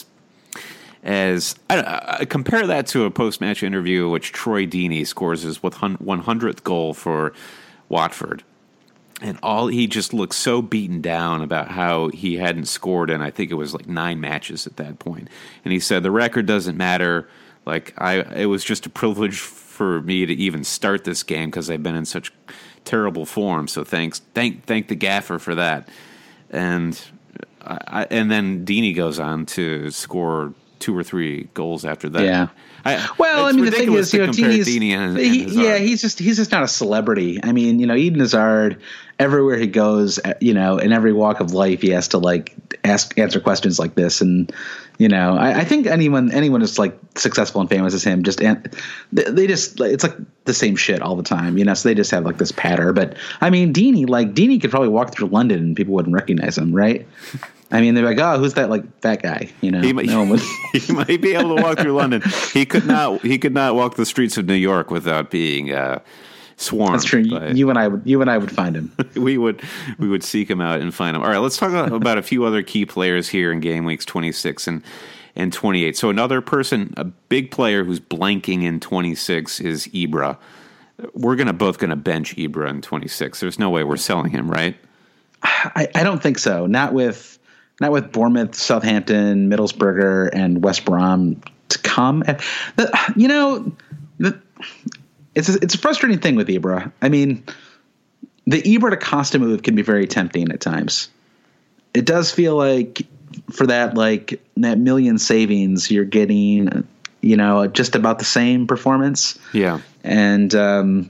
As I, don't know, I compare that to a post-match interview in which Troy Deeney scores his one hundredth goal for Watford, and all he just looks so beaten down about how he hadn't scored in, I think it was like nine matches at that point. And he said the record doesn't matter. Like I, it was just a privilege for me to even start this game because I've been in such terrible form. So thanks, thank, thank the gaffer for that. And I, and then Deeney goes on to score two or three goals after that. Yeah. I, well, I mean, the thing is, you know, Deeney's, Deeney and, he, and yeah, he's just he's just not a celebrity. I mean, you know, Eden Hazard, everywhere he goes, you know, in every walk of life, he has to like ask answer questions like this, and you know, I, I think anyone anyone who's like successful and famous as him, just they, they just it's like the same shit all the time, you know. So they just have like this patter. But I mean, Deeney, like Deeney could probably walk through London and people wouldn't recognize him, right? I mean, they're like, oh, who's that like fat guy? You know, he might, no one would. he might be able to walk through London. He could not. He could not walk the streets of New York without being uh, swarmed. That's true. By, you and I would. You and I would find him. we would. We would seek him out and find him. All right, let's talk about a few other key players here in game weeks twenty-six and and twenty-eight. So another person, a big player who's blanking in twenty-six is Ibra. We're gonna both gonna bench Ibra in twenty-six. There's no way we're selling him, right? I, I don't think so. Not with. Not with Bournemouth, Southampton, Middlesbrough, and West Brom to come. The, you know, the, it's a, it's a frustrating thing with Ibra. I mean, the Ibra to Costa move can be very tempting at times. It does feel like for that like that million savings, you're getting, you know, just about the same performance. Yeah, and um,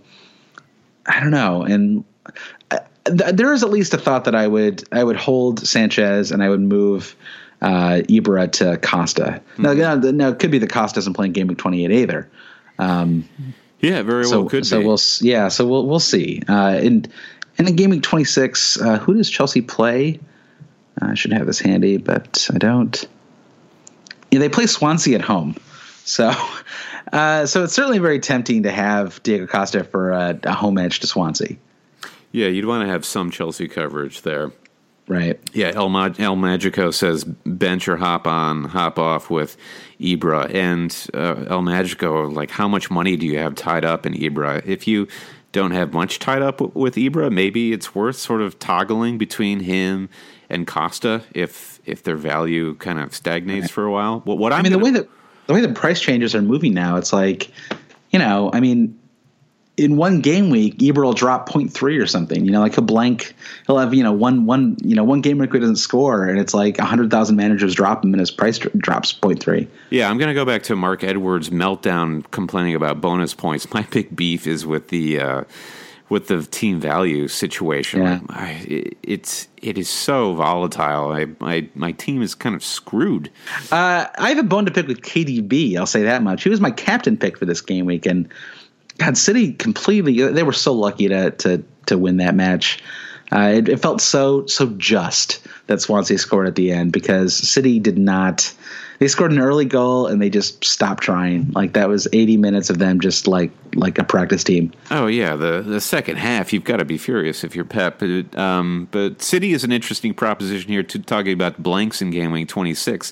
I don't know, and. There is at least a thought that I would I would hold Sanchez and I would move uh, Ibra to Costa. Mm-hmm. Now, now, now, it could be that Costa isn't playing game week twenty-eight either. Um, yeah, very so, well could so be. We'll, yeah, so we'll we'll see. Uh, and and in game week twenty-six, uh, who does Chelsea play? I should have this handy, but I don't. Yeah, they play Swansea at home, so uh, so it's certainly very tempting to have Diego Costa for a, a home match to Swansea. Yeah, you'd want to have some Chelsea coverage there. Right. Yeah, El, Mag- El Magico says bench or hop on, hop off with Ibra. And uh, El Magico, like, how much money do you have tied up in Ibra? If you don't have much tied up w- with Ibra, maybe it's worth sort of toggling between him and Costa if if their value kind of stagnates right. for a while. Well, what I'm I mean, gonna- the way that the way the price changes are moving now, it's like, you know, I mean, in one game week, Ibra will drop zero point three or something. You know, like he'll blank. He'll have you know one one you know one game week where he doesn't score, and it's like a hundred thousand managers drop him, and his price dr- drops zero point three. Yeah, I'm going to go back to Mark Edwards' meltdown complaining about bonus points. My big beef is with the uh, with the team value situation. Yeah. I, it, it's it is so volatile. I my my team is kind of screwed. Uh, I have a bone to pick with K D B. I'll say that much. He was my captain pick for this game week, and God, City completely. They were so lucky to to to win that match. Uh, it, it felt so so just that Swansea scored at the end because City did not. They scored an early goal and they just stopped trying. Like that was eighty minutes of them just like like a practice team. Oh yeah, the the second half you've got to be furious if you're Pep. But, um, but City is an interesting proposition here to talking about blanks in game week twenty-six.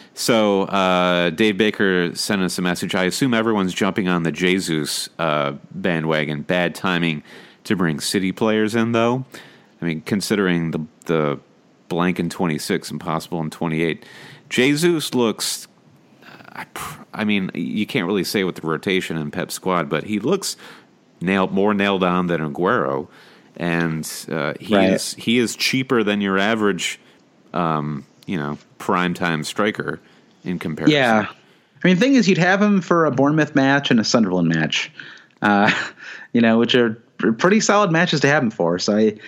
So uh, Dave Baker sent us a message. I assume everyone's jumping on the Jesus uh, bandwagon. Bad timing to bring City players in, though. I mean, considering the the blank in twenty-six and possible in twenty-eight, Jesus looks. I, I mean, you can't really say with the rotation in Pep's squad, but he looks nailed more nailed on than Aguero, and uh, he right. is he is cheaper than your average. Um, you know, primetime striker in comparison. Yeah. I mean, the thing is, you'd have him for a Bournemouth match and a Sunderland match, uh, you know, which are pretty solid matches to have him for. So, I,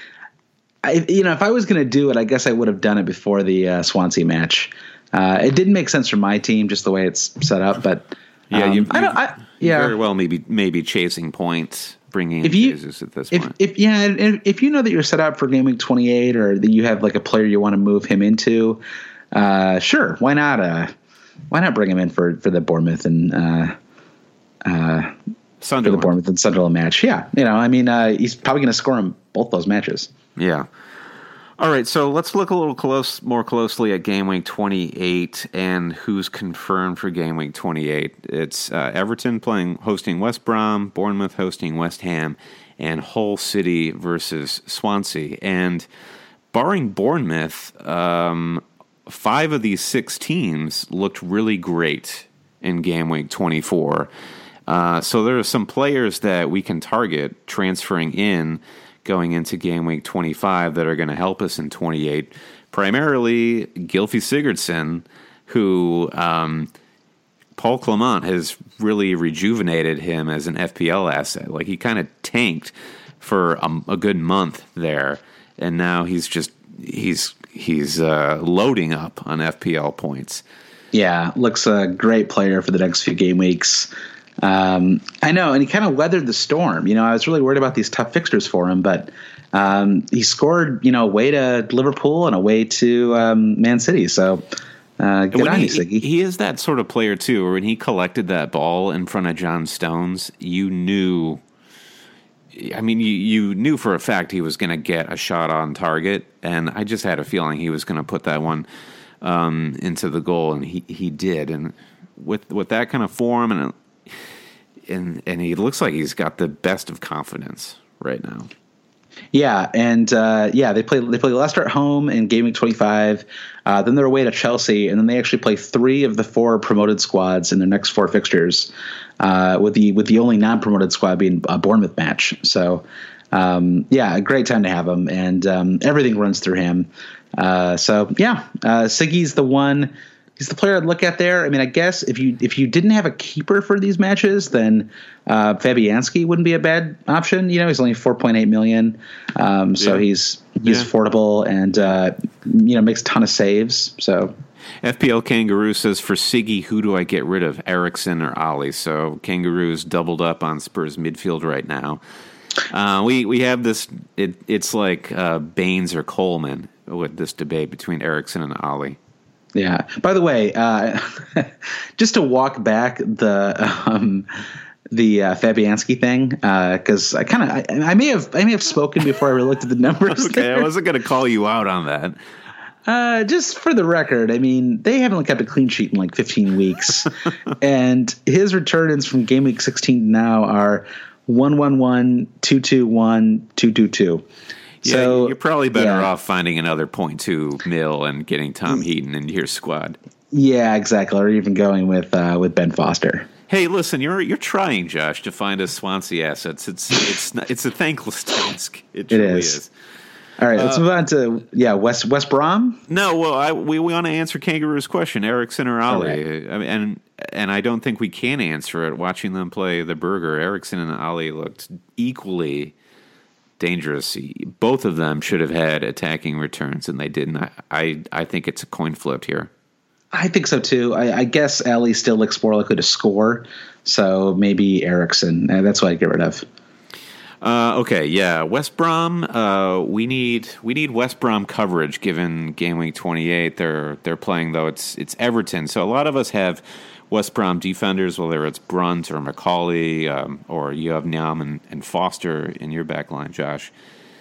I you know, if I was going to do it, I guess I would have done it before the uh, Swansea match. Uh, it didn't make sense for my team, just the way it's set up. But yeah, um, you I don't. I, yeah, very well maybe maybe chasing points bringing in if you, Jesus at this if, point. If yeah, if, if you know that you're set up for game week twenty-eight, or that you have like a player you want to move him into, uh, sure, why not? Uh, why not bring him in for, for the Bournemouth and uh, uh, for the Bournemouth and Sunderland match? Yeah, you know, I mean, uh, he's probably going to score in both those matches. Yeah. All right, so let's look a little close, more closely at game week twenty-eight and who's confirmed for game week twenty-eight. It's uh, Everton playing hosting West Brom, Bournemouth hosting West Ham, and Hull City versus Swansea. And barring Bournemouth, um, five of these six teams looked really great in game week twenty-four. Uh, so there are some players that we can target transferring in going into game week twenty-five that are going to help us in twenty-eight. Primarily Gylfi Sigurdsson, who um, Paul Clement has really rejuvenated him as an F P L asset. Like, he kind of tanked for a, a good month there, and now he's just he's he's uh, loading up on F P L points. Yeah, looks a great player for the next few game weeks. Um, I know, and he kind of weathered the storm. You know, I was really worried about these tough fixtures for him, but um, he scored, you know, away to Liverpool and away to um, Man City. So uh, good when on he, you, Siggy. He is that sort of player, too, where when he collected that ball in front of John Stones, you knew, I mean, you, you knew for a fact he was going to get a shot on target, and I just had a feeling he was going to put that one um, into the goal, and he, he did. And with, with that kind of form and And and he looks like he's got the best of confidence right now. Yeah, and uh, yeah, they play they play Leicester at home in game week twenty-five. Uh, then they're away to Chelsea, and then they actually play three of the four promoted squads in their next four fixtures, uh, with the with the only non-promoted squad being a Bournemouth match. So, um, yeah, a great time to have him, and um, everything runs through him. Uh, so yeah, uh, Siggy's the one. He's the player I'd look at there. I mean, I guess if you if you didn't have a keeper for these matches, then uh, Fabianski wouldn't be a bad option. You know, he's only four point eight million, um, so yeah. he's he's yeah. affordable and uh, you know makes a ton of saves. So F P L Kangaroo says, for Siggy, who do I get rid of, Eriksson or Ali? So Kangaroo's doubled up on Spurs midfield right now. Uh, we we have this. It, it's like uh, Baines or Coleman with this debate between Eriksson and Ali. Yeah. By the way, uh, just to walk back the um, the uh, Fabianski thing, because uh, I kind of I, I may have I may have spoken before I really looked at the numbers. Okay, there. I wasn't going to call you out on that. Uh, just for the record, I mean, they haven't kept a clean sheet in like fifteen weeks, and his returns from game week sixteen now are one one one, two two one, two two two. Yeah, so, you're probably better yeah. off finding another point two mil and getting Tom Heaton into your squad. Yeah, exactly. Or even going with uh, with Ben Foster. Hey, listen, you're you're trying, Josh, to find us Swansea assets. It's it's not, it's a thankless task. It truly it is. is. All right, let's uh, move on to yeah West West Brom. No, well, I, we we want to answer Kangaroo's question, Eriksson or Ali, right. I mean, and and I don't think we can answer it. Watching them play the Burger, Eriksson and Ali looked equally dangerous. Both of them should have had attacking returns, and they didn't. I, I, I think it's a coin flip here. I think so too. I, I guess Ali still looks more likely to score, so maybe Eriksson. That's what I'd get rid of. Uh, okay, yeah, West Brom. Uh, we need we need West Brom coverage given game week twenty-eight. They're they're playing though. It's it's Everton, so a lot of us have West Brom defenders, whether it's Brunt or McCauley, um, or you have Nyam and, and Foster in your back line, Josh.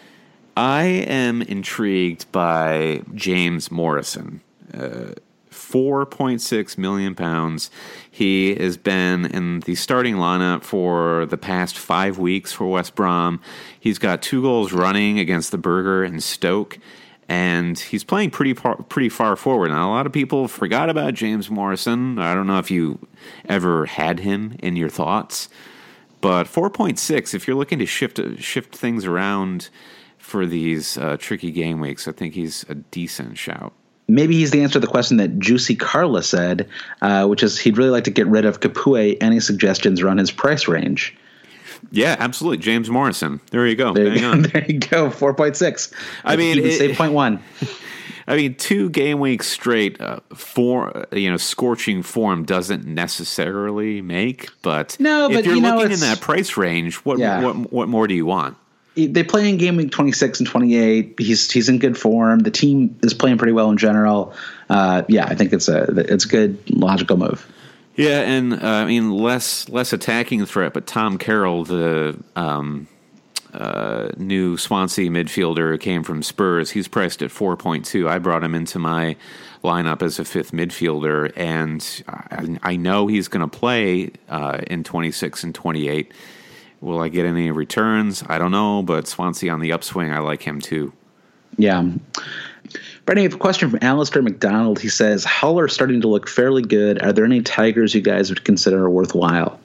I am intrigued by James Morrison. Uh, four point six million pounds. He has been in the starting lineup for the past five weeks for West Brom. He's got two goals running against the Burger and Stoke, and he's playing pretty par- pretty far forward. Now, a lot of people forgot about James Morrison. I don't know if you ever had him in your thoughts, but four point six, if you're looking to shift shift things around for these uh, tricky game weeks, I think he's a decent shout. Maybe he's the answer to the question that Juicy Carla said, uh, which is he'd really like to get rid of Capoue. Any suggestions around his price range? Yeah, absolutely. James Morrison. There you go. There, Hang you, on. there you go. four point six. I mean, you can it, save point one. I mean, two game weeks straight, uh, for you know, scorching form doesn't necessarily make. But no, if but you're you know, looking in that price range, what yeah. what what more do you want? They play in game week twenty-six and twenty-eight. He's he's in good form. The team is playing pretty well in general. Uh, yeah, I think it's a it's a good logical move. Yeah, and uh, I mean less less attacking threat, but Tom Carroll, the um, uh, new Swansea midfielder who came from Spurs, he's priced at four point two. I brought him into my lineup as a fifth midfielder, and I, I know he's going to play uh, in twenty-six and twenty-eight. Will I get any returns? I don't know, but Swansea on the upswing, I like him too. Yeah. Brandon, I have a question from Alistair McDonald. He says, Hull are starting to look fairly good. Are there any Tigers you guys would consider worthwhile?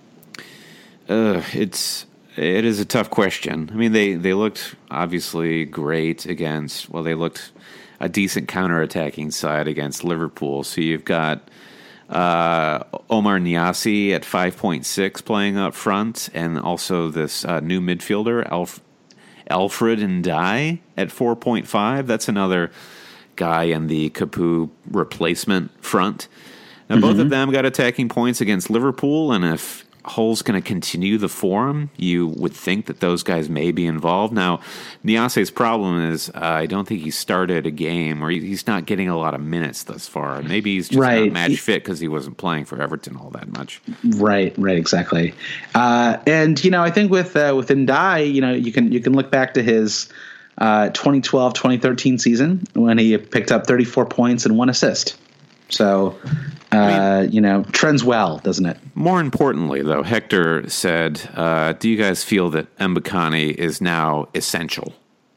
Uh, it's it is a tough question. I mean, they, they looked obviously great against, well, they looked a decent counterattacking side against Liverpool. So you've got Uh, Omar Niasse at five point six playing up front, and also this uh, new midfielder, Alf- Alfred Ndiaye at four point five. That's another guy in the Capoue replacement front. Now, mm-hmm. both of them got attacking points against Liverpool, and if Hull's going to continue the form, you would think that those guys may be involved. Now, Niasse's problem is uh, I don't think he started a game, or he's not getting a lot of minutes thus far. Maybe he's just right. not match fit because he wasn't playing for Everton all that much. Right, right, exactly. Uh, and you know, I think with uh, with Ndiaye, you know, you can you can look back to his uh, twenty twelve twenty thirteen season when he picked up thirty-four points and one assist. So, uh, I mean, you know, trends well, doesn't it? More importantly, though, Hector said, uh, do you guys feel that Mbakani is now essential?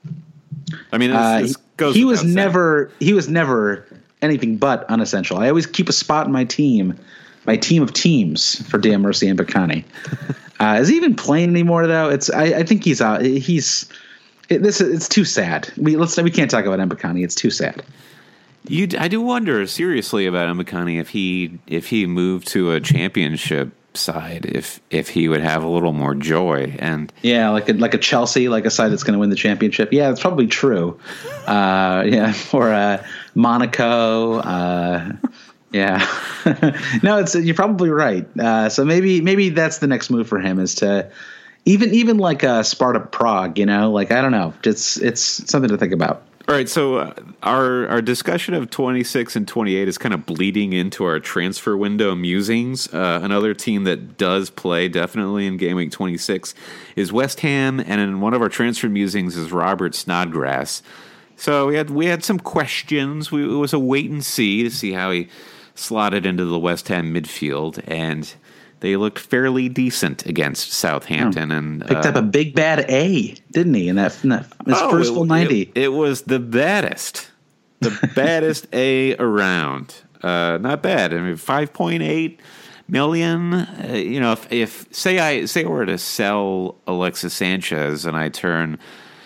I mean, this, uh, this goes he was saying. never he was never anything but unessential. I always keep a spot in my team, my team of teams for Dan Mercy and Mbakani. uh, is he even playing anymore, though? It's I, I think he's out. He's it, this. It's too sad. We let's we can't talk about Mbakani. It's too sad. You, I do wonder seriously about Mbakani if he if he moved to a championship side, if if he would have a little more joy. And yeah, like a, like a Chelsea, like a side that's going to win the championship. Yeah, it's probably true. Uh, yeah, or uh, Monaco. Uh, yeah, no, it's you're probably right. Uh, so maybe maybe that's the next move for him is to even even like uh, Sparta Prague. You know, like I don't know. It's it's something to think about. All right, so uh, our our discussion of twenty-six and twenty-eight is kind of bleeding into our transfer window musings. Uh, another team that does play definitely in game week twenty-six is West Ham, and in one of our transfer musings is Robert Snodgrass. So we had we had some questions. We, it was a wait and see to see how he slotted into the West Ham midfield, and they looked fairly decent against Southampton, oh, and picked uh, up a big bad A, didn't he? In that, in that his oh, first full ninety, it, it was the baddest, the baddest A around. Uh, not bad. I mean, five point eight million. Uh, you know, if, if say I say I were to sell Alexis Sanchez and I turn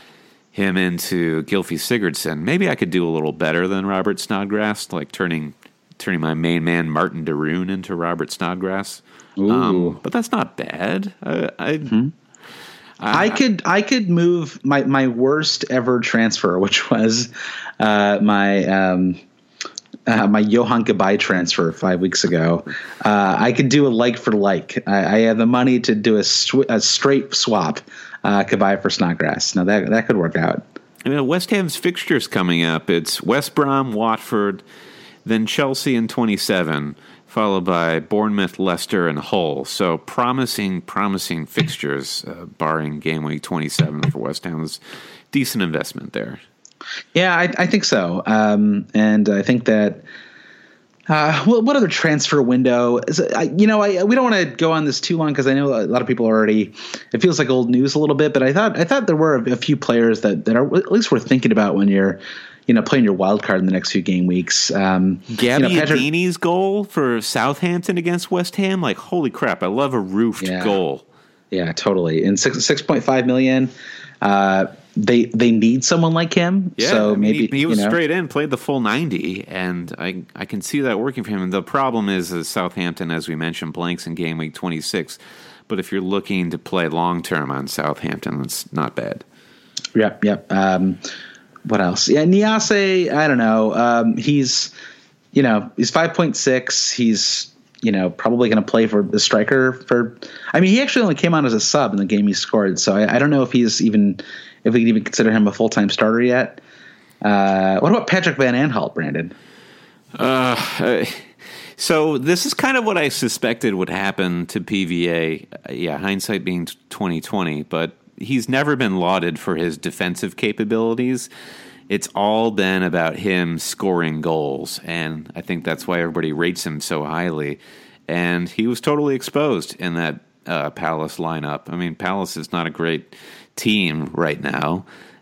him into Gylfi Sigurdsson, maybe I could do a little better than Robert Snodgrass, like turning turning my main man Martin de Roon into Robert Snodgrass. Um, but that's not bad. Uh, I, mm-hmm. I, I could I could move my, my worst ever transfer, which was uh, my um, uh, my Johan Cabaye transfer five weeks ago. Uh, I could do a like for like. I, I have the money to do a, sw- a straight swap, uh, Cabaye for Snodgrass. Now that that could work out. I mean, West Ham's fixtures coming up. It's West Brom, Watford, then Chelsea in twenty-seven. Followed by Bournemouth, Leicester, and Hull. So promising, promising fixtures, uh, barring game week twenty-seven for West Ham. Was decent investment there. Yeah, I, I think so. Um, and I think that uh, well, what other transfer window? Is it, I, you know, I, we don't want to go on this too long because I know a lot of people already. It feels like old news a little bit, but I thought I thought there were a, a few players that, that are at least worth thinking about when you're. You know, playing your wild card in the next few game weeks. Um, Gabby you know, Patrick, Adeni's goal for Southampton against West Ham, like holy crap! I love a roofed yeah, goal. Yeah, totally. And six six point five million. Uh, they they need someone like him. Yeah, so I mean, maybe he, he was you know. straight in, played the full ninety, and I I can see that working for him. And the problem is, is Southampton, as we mentioned, blanks in game week twenty-six. But if you're looking to play long term on Southampton, it's not bad. Yep, yep. Um, what else? Yeah, Niase, I don't know. Um, he's, you know, he's five point six. He's, you know, probably going to play for the striker for, I mean, he actually only came on as a sub in the game he scored. So I, I don't know if he's even, if we can even consider him a full-time starter yet. Uh, what about Patrick Van Aanholt, Brandon? Uh, so this is kind of what I suspected would happen to P V A. Uh, yeah, hindsight being twenty twenty, but he's never been lauded for his defensive capabilities. It's all been about him scoring goals, and I think that's why everybody rates him so highly. And he was totally exposed in that uh, Palace lineup. I mean, Palace is not a great team right now.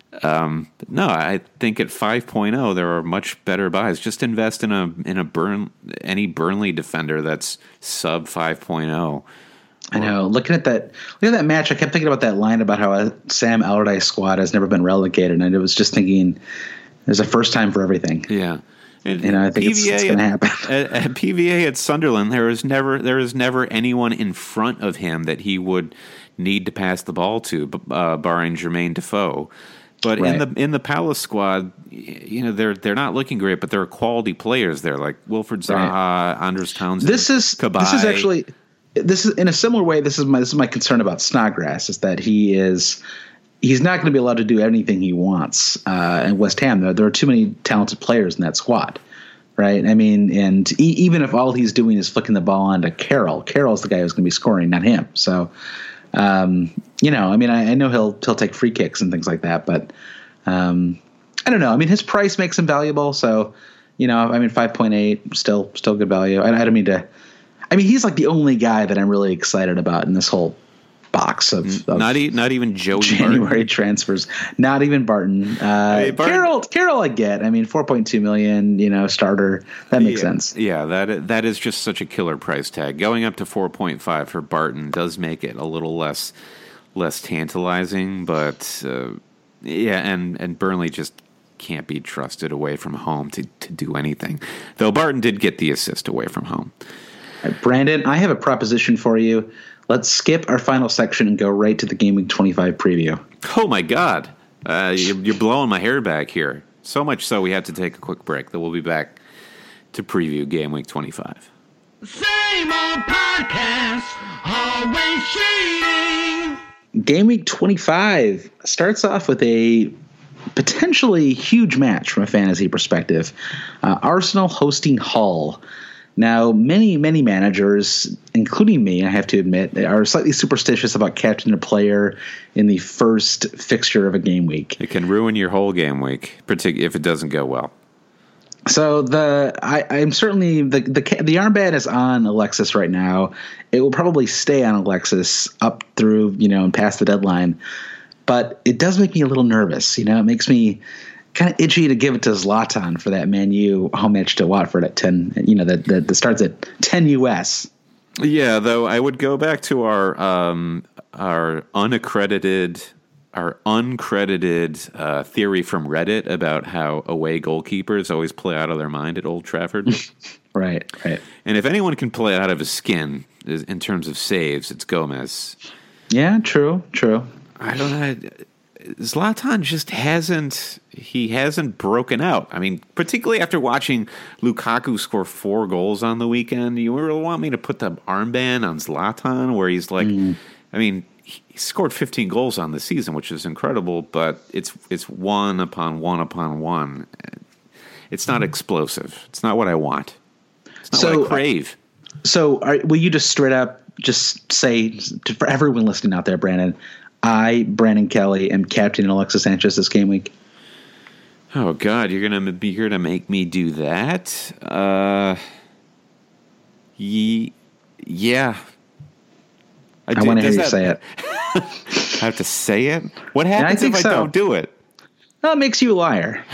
Um, but no, I think at five point oh there are much better buys. Just invest in a in a Burn any Burnley defender that's sub five point oh. I know. Looking at that, look at that match. I kept thinking about that line about how a Sam Allardyce squad has never been relegated, and it was just thinking, there's a first time for everything. Yeah, and, you know, I think P V A it's, it's going to happen. At, at P V A at Sunderland, there was never there was never anyone in front of him that he would need to pass the ball to, uh, barring Jermaine Defoe. But right. in the in the Palace squad, you know, they're they're not looking great, but they're quality players there, like Wilfred Zaha, right. Anders Townsend. This is Cabaye. This is actually. This is in a similar way. This is my this is my concern about Snodgrass, is that he is he's not going to be allowed to do anything he wants uh, in West Ham. There, there are too many talented players in that squad, right? I mean, and e- even if all he's doing is flicking the ball onto Carroll, Carroll's the guy who's going to be scoring, not him. So, um, you know, I mean, I, I know he'll he'll take free kicks and things like that, but um, I don't know. I mean, his price makes him valuable. So, you know, I mean, five point eight still still good value. I, I don't mean to. I mean, he's like the only guy that I'm really excited about in this whole box of, of not, e- not even Joey January Barton. transfers. Not even Barton. Uh, hey, Barton. Carroll, Carroll, I get. I mean, four point two million. You know, starter. That makes yeah, sense. Yeah, that that is just such a killer price tag. Going up to four point five for Barton does make it a little less less tantalizing, but uh, yeah, and and Burnley just can't be trusted away from home to to do anything. Though Barton did get the assist away from home. Right, Brandon, I have a proposition for you. Let's skip our final section and go right to the Game Week twenty-five preview. Oh, my God. Uh, you're, you're blowing my hair back here. So much so we have to take a quick break. Then we'll be back to preview Game Week twenty-five. Same old podcast, always cheating. Game Week twenty-five starts off with a potentially huge match from a fantasy perspective. Uh, Arsenal hosting Hull. Now, many, many managers, including me, I have to admit, are slightly superstitious about captaining a player in the first fixture of a game week. It can ruin your whole game week, particularly if it doesn't go well. So the I, I'm certainly the, the the armband is on Alexis right now. It will probably stay on Alexis up through, you know, and past the deadline. But it does make me a little nervous. You know, it makes me kind of itchy to give it to Zlatan for that Man U home match to Watford at ten. You know, that that, that starts at ten U S. Yeah, though I would go back to our um, our unaccredited our uncredited uh, theory from Reddit about how away goalkeepers always play out of their mind at Old Trafford. Right, right. And if anyone can play out of his skin in terms of saves, it's Gomez. Yeah, true, true. I don't know. Zlatan just hasn't he hasn't broken out. I mean, particularly after watching Lukaku score four goals on the weekend, you really want me to put the armband on Zlatan where he's like, mm. I mean, he scored fifteen goals on the season, which is incredible, but it's it's one upon one upon one. It's not mm. explosive. It's not what I want. It's not so, what I crave. So are, will you just straight up just say to, for everyone listening out there, Brandon, I, Brandon Kelly, am captaining Alexis Sanchez this game week? Oh God, you're gonna be here to make me do that? Uh, ye, yeah. I, I want to hear you that, say it. I have to say it? What happens yeah, I if I so. don't do it? Well, it makes you a liar.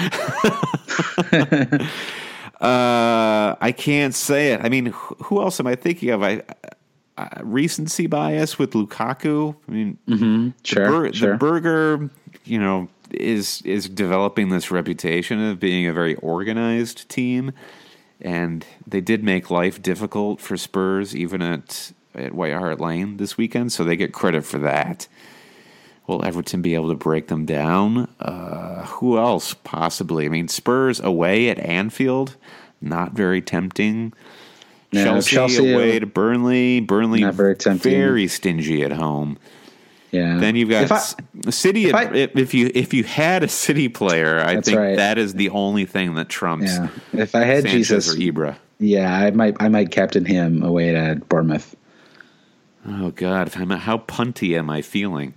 uh, I can't say it. I mean, who else am I thinking of? I. Uh, recency bias with Lukaku. I mean, mm-hmm. sure, the, Bur- sure. the Burger, you know, is is developing this reputation of being a very organized team, and they did make life difficult for Spurs even at at White Hart Lane this weekend, so they get credit for that. Will Everton be able to break them down? Uh, uh, who else possibly? I mean, Spurs away at Anfield, not very tempting. No, Chelsea, Chelsea away to Burnley. Burnley not very tempting. Very stingy at home. Yeah. Then you've got if I, City. If, If, I, if you if you had a City player, I think right. that is the only thing that trumps. Yeah. If I had Sanchez Jesus or Ibra. Yeah, I might I might captain him away at Bournemouth. Oh God! If I'm, how punty am I feeling?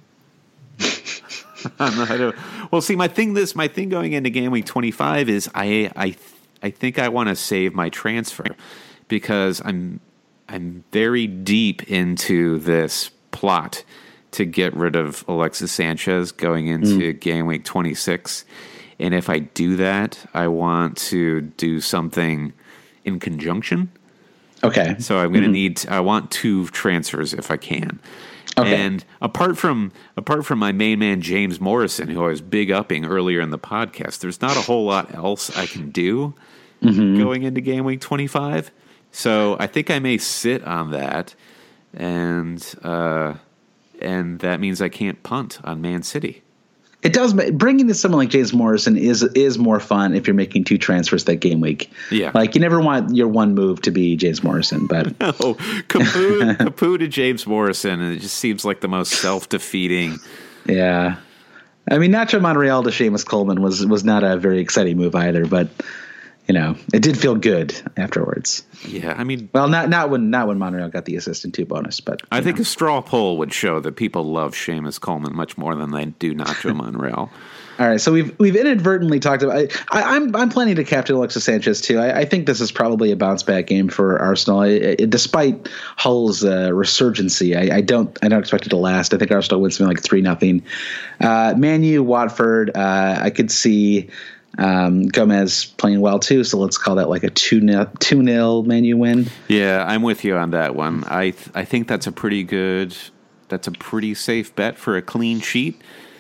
I'm not, I don't, well, see, my thing this my thing going into game week twenty-five is I I I think I want to save my transfer because I'm I'm very deep into this plot to get rid of Alexis Sanchez going into mm. game week twenty-six, and if I do that, I want to do something in conjunction. Okay. So I'm going to mm-hmm. need. I want two transfers if I can. Okay. And apart from apart from my main man James Morrison, who I was big upping earlier in the podcast, there's not a whole lot else I can do mm-hmm. going into game week twenty-five. So I think I may sit on that, and uh, and that means I can't punt on Man City. It does. Bringing in someone like James Morrison is is more fun if you're making two transfers that game week. Yeah, like you never want your one move to be James Morrison, but no, Capu, Capu to James Morrison, and it just seems like the most self defeating. Yeah, I mean Nacho Monreal to Seamus Coleman was was not a very exciting move either, but you know it did feel good afterwards. Yeah, I mean, well, not not when not when Monreal got the assist and two bonus, but I think know. a straw poll would show that people love Seamus Coleman much more than they do Nacho Monreal. All right, so we've we've inadvertently talked about. I, I, I'm I'm planning to captain Alexis Sanchez too. I, I think this is probably a bounce back game for Arsenal. I, I, despite Hull's uh, resurgency, I, I don't I don't expect it to last. I think Arsenal wins something like three nothing. Uh, Man U, Watford. Uh, I could see. Um, Gomez playing well too, so let's call that like a two nil two nil Man U win. Yeah, I'm with you on that one. I th- I think that's a pretty good, that's a pretty safe bet for a clean sheet.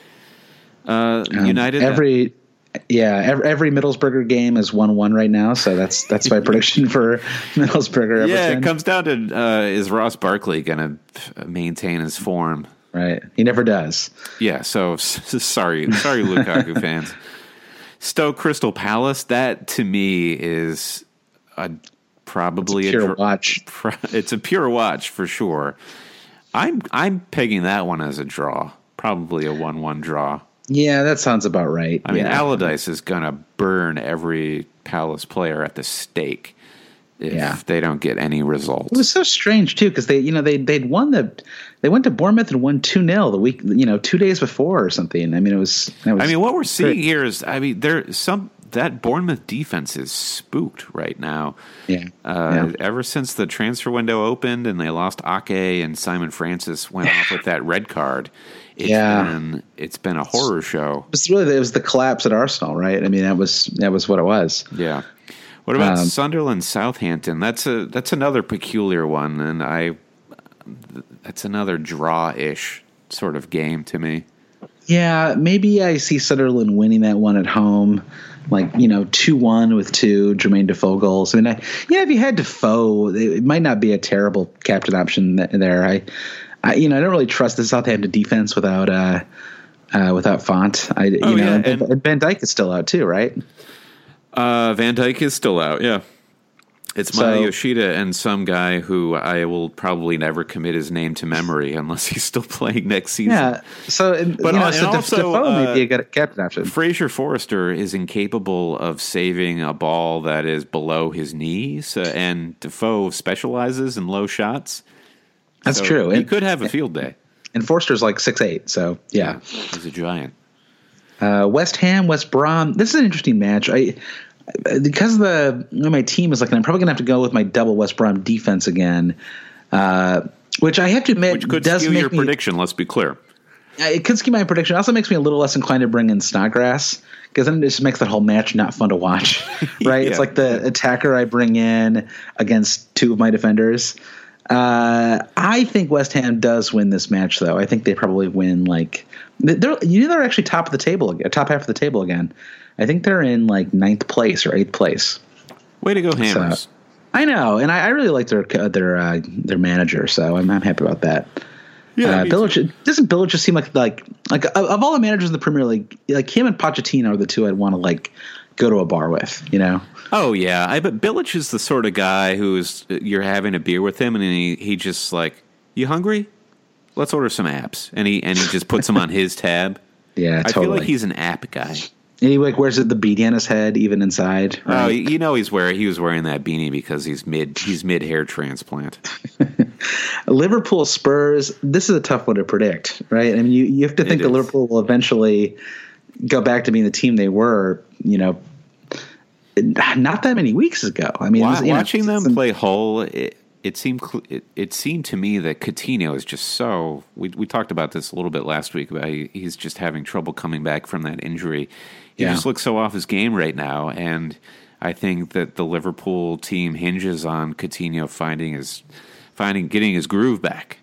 Uh, um, United every yeah every, every Middlesbrough game is one one right now, so that's that's my prediction for Middlesbrough. Yeah, Everton. It comes down to uh, is Ross Barkley going to maintain his form? Right, he never does. Yeah, so sorry, sorry, Lukaku fans. Stoke Crystal Palace, that to me is a, probably it's a pure a, watch. It's a pure watch for sure. I'm I'm pegging that one as a draw, probably a one one draw. Yeah, that sounds about right. I mean, yeah. Allardyce is going to burn every Palace player at the stake if yeah. they don't get any results. It was so strange too because they, you know, they they'd won the, they went to Bournemouth and won two nil the week, you know, two days before or something. I mean, it was. It was I mean, what we're seeing great. here is, I mean, there some that Bournemouth defense is spooked right now. Yeah. Uh, yeah. Ever since the transfer window opened and they lost Ake and Simon Francis went off with that red card. It's yeah, been, it's been a horror show. It's really it was the collapse at Arsenal, right? I mean, that was that was what it was. Yeah. What about um, Sunderland Southampton? That's a that's another peculiar one, and I that's another draw-ish sort of game to me. Yeah, maybe I see Sunderland winning that one at home, like you know, two one with two Jermaine Defoe goals. I mean, I, yeah, if you had Defoe, it might not be a terrible captain option there. I, I you know, I don't really trust the Southampton defense without uh, uh without Font. I you oh, know, yeah, and, and Van Dijk is still out too, right? Uh, Van Dijk is still out, yeah. It's Maya So- Yoshida and some guy who I will probably never commit his name to memory unless he's still playing next season. Yeah. So, and, But, you know, uh, so and Def- also, Defoe uh, may be a good captain option. Fraser Forrester is incapable of saving a ball that is below his knees, uh, and Defoe specializes in low shots. That's So true. He And, could have a field day. and Forster's like six eight, so yeah. He's a giant. Uh, West Ham, West Brom. This is an interesting match. I because the you know, my team is like, I'm probably gonna have to go with my double West Brom defense again, uh, which I have to admit Which could does skew make your me, prediction, let's be clear. It could skew my prediction. It also makes me a little less inclined to bring in Snodgrass because then it just makes that whole match not fun to watch. Right? Yeah. It's like the attacker I bring in against two of my defenders. Uh, I think West Ham does win this match, though. I think they probably win like they're you know they're actually top of the table, top half of the table again. I think they're in like ninth place or eighth place. Way to go, Hammers. So, I know, and I, I really like their their uh, their manager, so I'm, I'm happy about that. Yeah, uh, Bilic, doesn't Bilic just seem like like like of, of all the managers in the Premier League, like him and Pochettino are the two I'd want to like go to a bar with, you know? Oh yeah, I bet Bilic is the sort of guy who's you're having a beer with him, and he he just like, you hungry? Let's order some apps, and he and he just puts them on his tab. Yeah, I totally. feel like he's an app guy. And he like wears the beanie on his head, even inside. Right? Oh, you know he's wearing he was wearing that beanie because he's mid he's mid hair transplant. Liverpool Spurs. This is a tough one to predict, right? I mean, you, you have to think that Liverpool will eventually go back to being the team they were, you know, not that many weeks ago. I mean, Wa- it was, you watching know, them play Hull, it, it seemed it, it seemed to me that Coutinho is just so. We we talked about this a little bit last week about he, he's just having trouble coming back from that injury. He Yeah. just looks so off his game right now, and I think that the Liverpool team hinges on Coutinho finding his finding getting his groove back.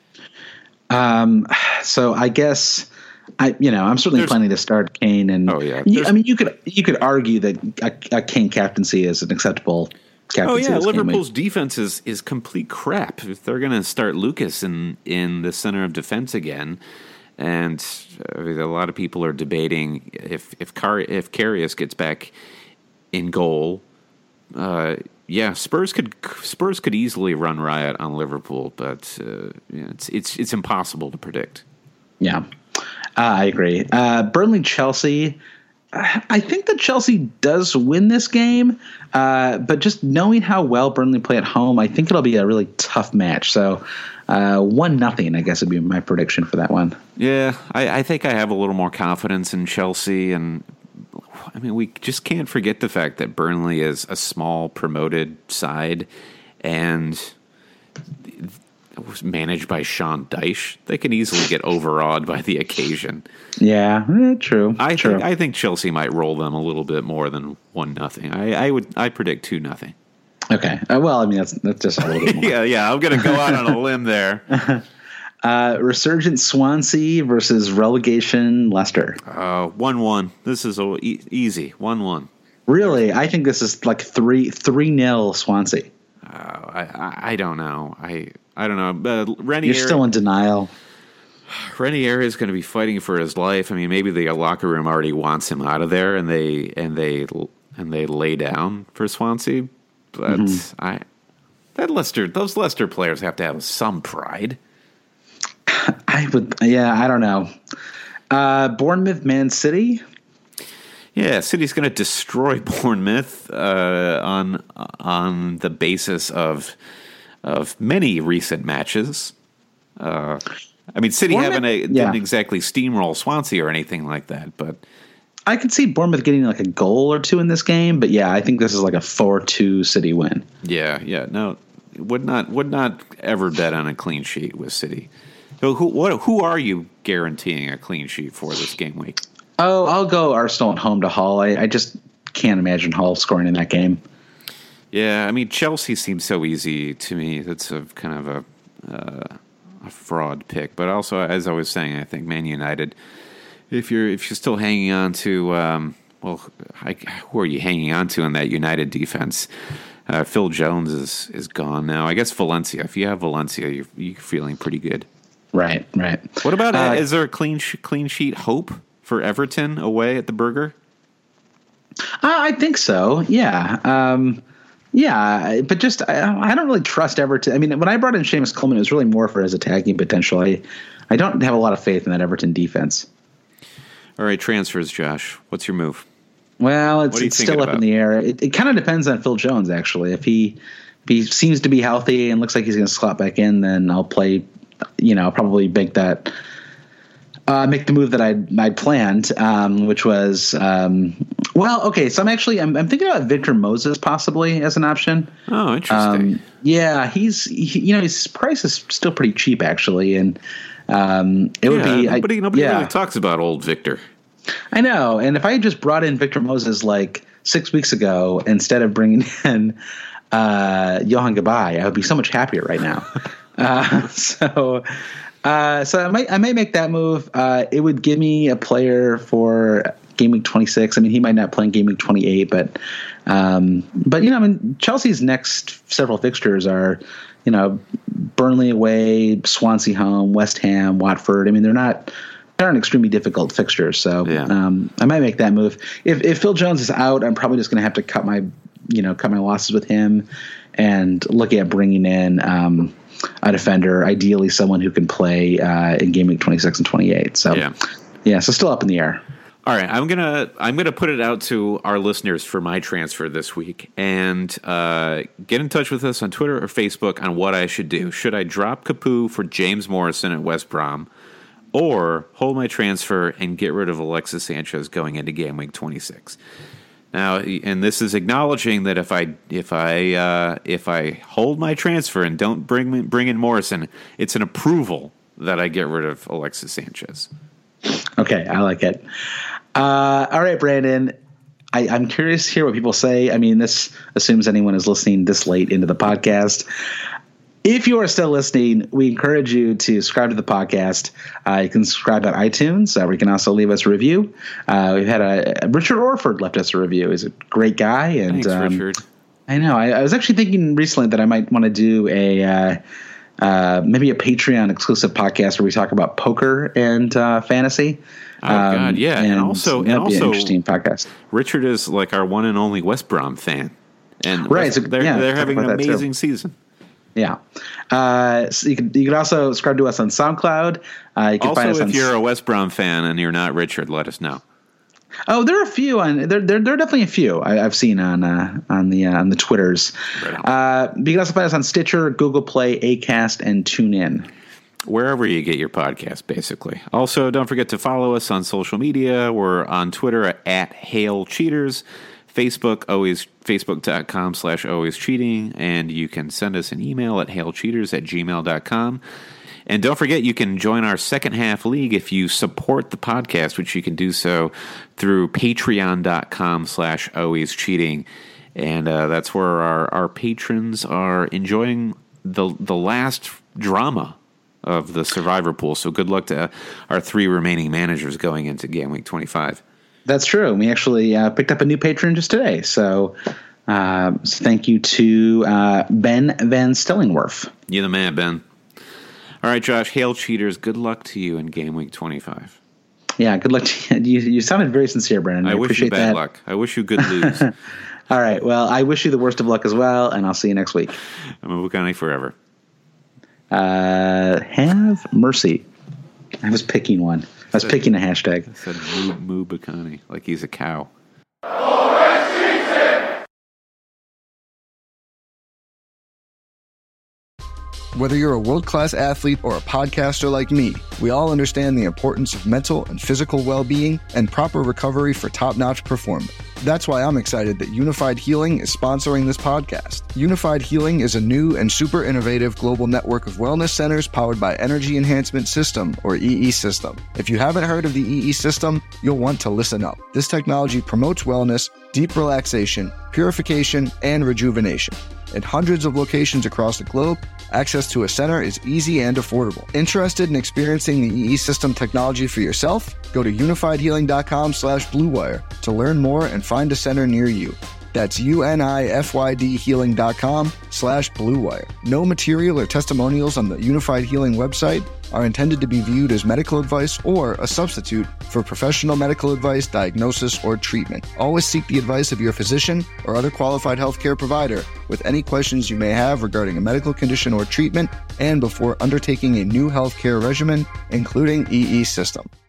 Um, so I guess I, you know, I'm certainly There's- planning to start Kane, and Oh, yeah. you, There's- I mean, you could you could argue that a, a Kane captaincy is an acceptable captaincy. Oh yeah, this game week. Liverpool's defense is, is complete crap. If they're going to start Lucas in, in the center of defense again, and uh, a lot of people are debating if if Car- if Karius gets back in goal, uh, yeah, Spurs could Spurs could easily run riot on Liverpool, but uh, yeah, it's it's it's impossible to predict. Yeah, uh, I agree. Uh, Burnley Chelsea. I think that Chelsea does win this game, uh, but just knowing how well Burnley play at home, I think it'll be a really tough match. So uh, one nothing, I guess, would be my prediction for that one. Yeah, I, I think I have a little more confidence in Chelsea, and I mean, we just can't forget the fact that Burnley is a small promoted side, and it was managed by Sean Dyche. They can easily get overawed by the occasion. Yeah, eh, true. I true. think I think Chelsea might roll them a little bit more than one nothing. I, I would I predict two nothing. Okay. Uh, well, I mean that's that's just a little bit more. Yeah, yeah. I'm gonna go out on a limb there. Uh, Resurgent Swansea versus Relegation Leicester. Uh, one one. This is a, e- easy. One one. Really, I think this is like three three nil Swansea. Uh, I, I I don't know. I I don't know. Uh, Renier, You're still in denial. Renier is going to be fighting for his life. I mean, maybe the locker room already wants him out of there, and they and they and they lay down for Swansea. But Mm-hmm. I that Leicester, those Leicester players have to have some pride. I would, yeah, I don't know. Uh, Bournemouth, Man City. Yeah, City's going to destroy Bournemouth uh, on on the basis of of many recent matches. Uh, I mean, City Bournemouth- haven't a, yeah. didn't exactly steamroll Swansea or anything like that, but I could see Bournemouth getting like a goal or two in this game, but yeah, I think this is like a four two City win. yeah, yeah, no, would not would not ever bet on a clean sheet with City. So who what who are you guaranteeing a clean sheet for this game week? Oh, I'll go Arsenal at home to Hull. I, I just can't imagine Hull scoring in that game. Yeah, I mean Chelsea seems so easy to me. That's a kind of a uh, a fraud pick, but also as I was saying, I think Man United. If you're if you're still hanging on to um, well, I, who are you hanging on to in that United defense? Uh, Phil Jones is is gone now. I guess Valencia. If you have Valencia, you're you're feeling pretty good. Right, right. What about Uh, is there a clean sh- clean sheet hope for Everton away at the Burger? I I think so. Yeah. Um, yeah, but just I, I don't really trust Everton. I mean, when I brought in Seamus Coleman, it was really more for his attacking potential. I, I don't have a lot of faith in that Everton defense. All right, transfers, Josh. What's your move? Well, it's, What are you it's thinking still up about? in the air. It, it kind of depends on Phil Jones, actually. If he if he seems to be healthy and looks like he's going to slot back in, then I'll play. You know, I'll probably make that. Uh, make the move that I'd, I'd planned, um, which was, um, well, okay. So I'm actually, I'm, I'm thinking about Victor Moses possibly as an option. Oh, interesting. Um, yeah, he's, he, you know, his price is still pretty cheap actually. And, um, it would yeah, be, nobody, I, nobody yeah, really talks about old Victor. I know. And if I had just brought in Victor Moses like six weeks ago, instead of bringing in, uh, Johan Gabai, I would be so much happier right now. uh, so, Uh, so I might I might make that move. Uh, it would give me a player for game week twenty-six. I mean, he might not play in game week twenty-eight, but um, but you know, I mean, Chelsea's next several fixtures are, you know, Burnley away, Swansea home, West Ham, Watford. I mean, they're not they're an extremely difficult fixtures. So yeah. um, I might make that move. If if Phil Jones is out, I'm probably just going to have to cut my you know cut my losses with him and look at bringing in um, a defender, ideally someone who can play uh, in game week twenty-six and twenty-eight. So yeah. yeah, so still up in the air. All right, I'm gonna I'm gonna put it out to our listeners for my transfer this week, and uh, get in touch with us on Twitter or Facebook on what I should do. Should I drop Capoue for James Morrison at West Brom, or hold my transfer and get rid of Alexis Sanchez going into game week twenty-six? Now, and this is acknowledging that if I if I uh, if I hold my transfer and don't bring bring in Morrison, it's an approval that I get rid of Alexis Sanchez. Okay, I like it. Uh, all right, Brandon. I, I'm curious to hear what people say. I mean, this assumes anyone is listening this late into the podcast. If you are still listening, we encourage you to subscribe to the podcast. Uh, you can subscribe on iTunes, uh, where you can also leave us a review. Uh, we've had a, a Richard Orford left us a review. He's a great guy, and Thanks, um, Richard. I know. I, I was actually thinking recently that I might want to do a. Uh, Uh, maybe a Patreon exclusive podcast where we talk about poker and uh, fantasy. Oh um, God, yeah, and, and also, and also, be an interesting podcast. Richard is like our one and only West Brom fan, and right, West, so, they're yeah, they're having an amazing season. Yeah, uh, so you can you can also subscribe to us on SoundCloud. Uh, you can also, find us if on you're a West Brom fan and you're not Richard, let us know. Oh, there are a few on there. There, there are definitely a few I, I've seen on uh, on the uh, on the Twitters. Right uh, you can also find us on Stitcher, Google Play, Acast, and TuneIn. Wherever you get your podcast, basically. Also, don't forget to follow us on social media. We're on Twitter at, at Hail Cheaters, Facebook always facebook.com slash always cheating, and you can send us an email at hailcheaters at gmail dot com. And don't forget, you can join our second half league if you support the podcast, which you can do so through patreon.com slash always cheating. And uh, that's where our, our patrons are enjoying the the last drama of the survivor pool. So good luck to our three remaining managers going into game week twenty-five. That's true. We actually uh, picked up a new patron just today. So, uh, so thank you to uh, Ben Van Stillingworth. You're the man, Ben. All right, Josh, Hail Cheaters, good luck to you in game week twenty-five. Yeah, good luck to you. You, you sounded very sincere, Brandon. I, I wish appreciate you bad that. luck. I wish you good lose. All right, well, I wish you the worst of luck as well, and I'll see you next week. I'm a Bukani forever. Uh, have mercy. I was picking one. I was picking a hashtag. I said Moo, Moo Bukani, like he's a cow. Whether you're a world-class athlete or a podcaster like me, we all understand the importance of mental and physical well-being and proper recovery for top-notch performance. That's why I'm excited that Unified Healing is sponsoring this podcast. Unified Healing is a new and super innovative global network of wellness centers powered by Energy Enhancement System, or E E System. If you haven't heard of the E E System, you'll want to listen up. This technology promotes wellness, deep relaxation, purification, and rejuvenation. At hundreds of locations across the globe, access to a center is easy and affordable. Interested in experiencing the E E System technology for yourself? Go to unifiedhealing.com slash bluewire to learn more and find a center near you. That's U-N-I-F-Y-D healing.com slash bluewire. No material or testimonials on the Unified Healing website are intended to be viewed as medical advice or a substitute for professional medical advice, diagnosis, or treatment. Always seek the advice of your physician or other qualified healthcare provider with any questions you may have regarding a medical condition or treatment and before undertaking a new healthcare regimen, including E E System.